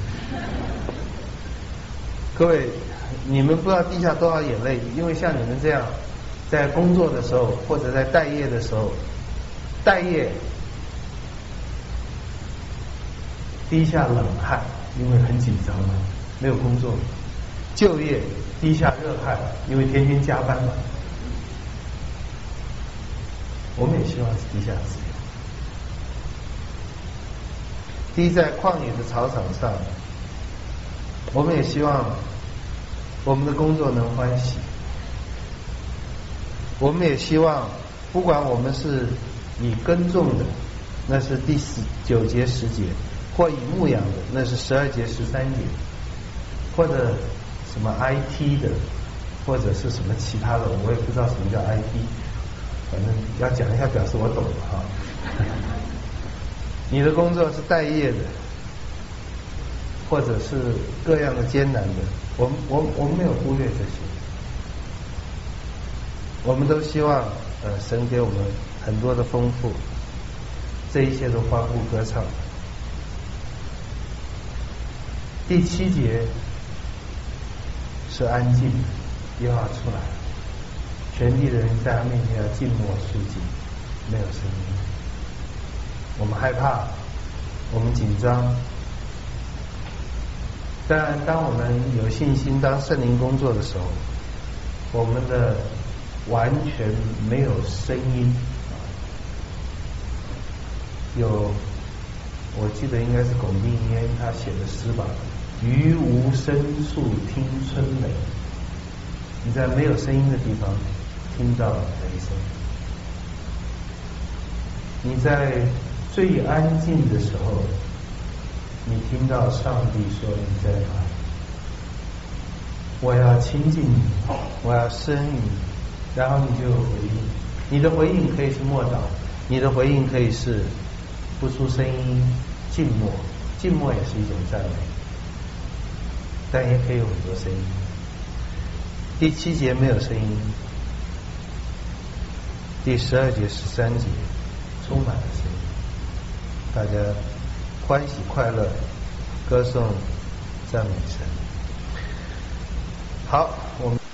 各位，你们不知道滴下多少眼泪，因为像你们这样，在工作的时候或者在待业的时候，待业滴下冷汗，因为很紧张嘛，没有工作；就业滴下热汗，因为天天加班嘛。我们也希望是滴下自由。滴在旷野的草场上，我们也希望我们的工作能欢喜。我们也希望，不管我们是以耕种的，那是第十九节十节，或以牧养的，那是十二节十三节，或者什么 I T 的，或者是什么其他的，我也不知道什么叫 I T， 反正要讲一下，表示我懂了哈。你的工作是待业的，或者是各样的艰难的，我们我我们没有忽略这些，我们都希望呃神给我们很多的丰富，这一切都欢呼歌唱。第七节是安静的，又要出来，全地的人在他面前要静默肃静，没有声音。我们害怕，我们紧张，但当我们有信心，当圣灵工作的时候，我们的完全没有声音。有，我记得应该是龚定烟他写的诗吧，于无声处听春雷。你在没有声音的地方听到雷声，你在最安静的时候，你听到上帝说你在哪里？我要亲近你，我要生你，然后你就有回应。你的回应可以是默祷，你的回应可以是不出声音，静默，静默也是一种赞美，但也可以有很多声音。第七节没有声音，第十二节、十三节充满了声音。大家欢喜快乐，歌颂赞美神。好，我们。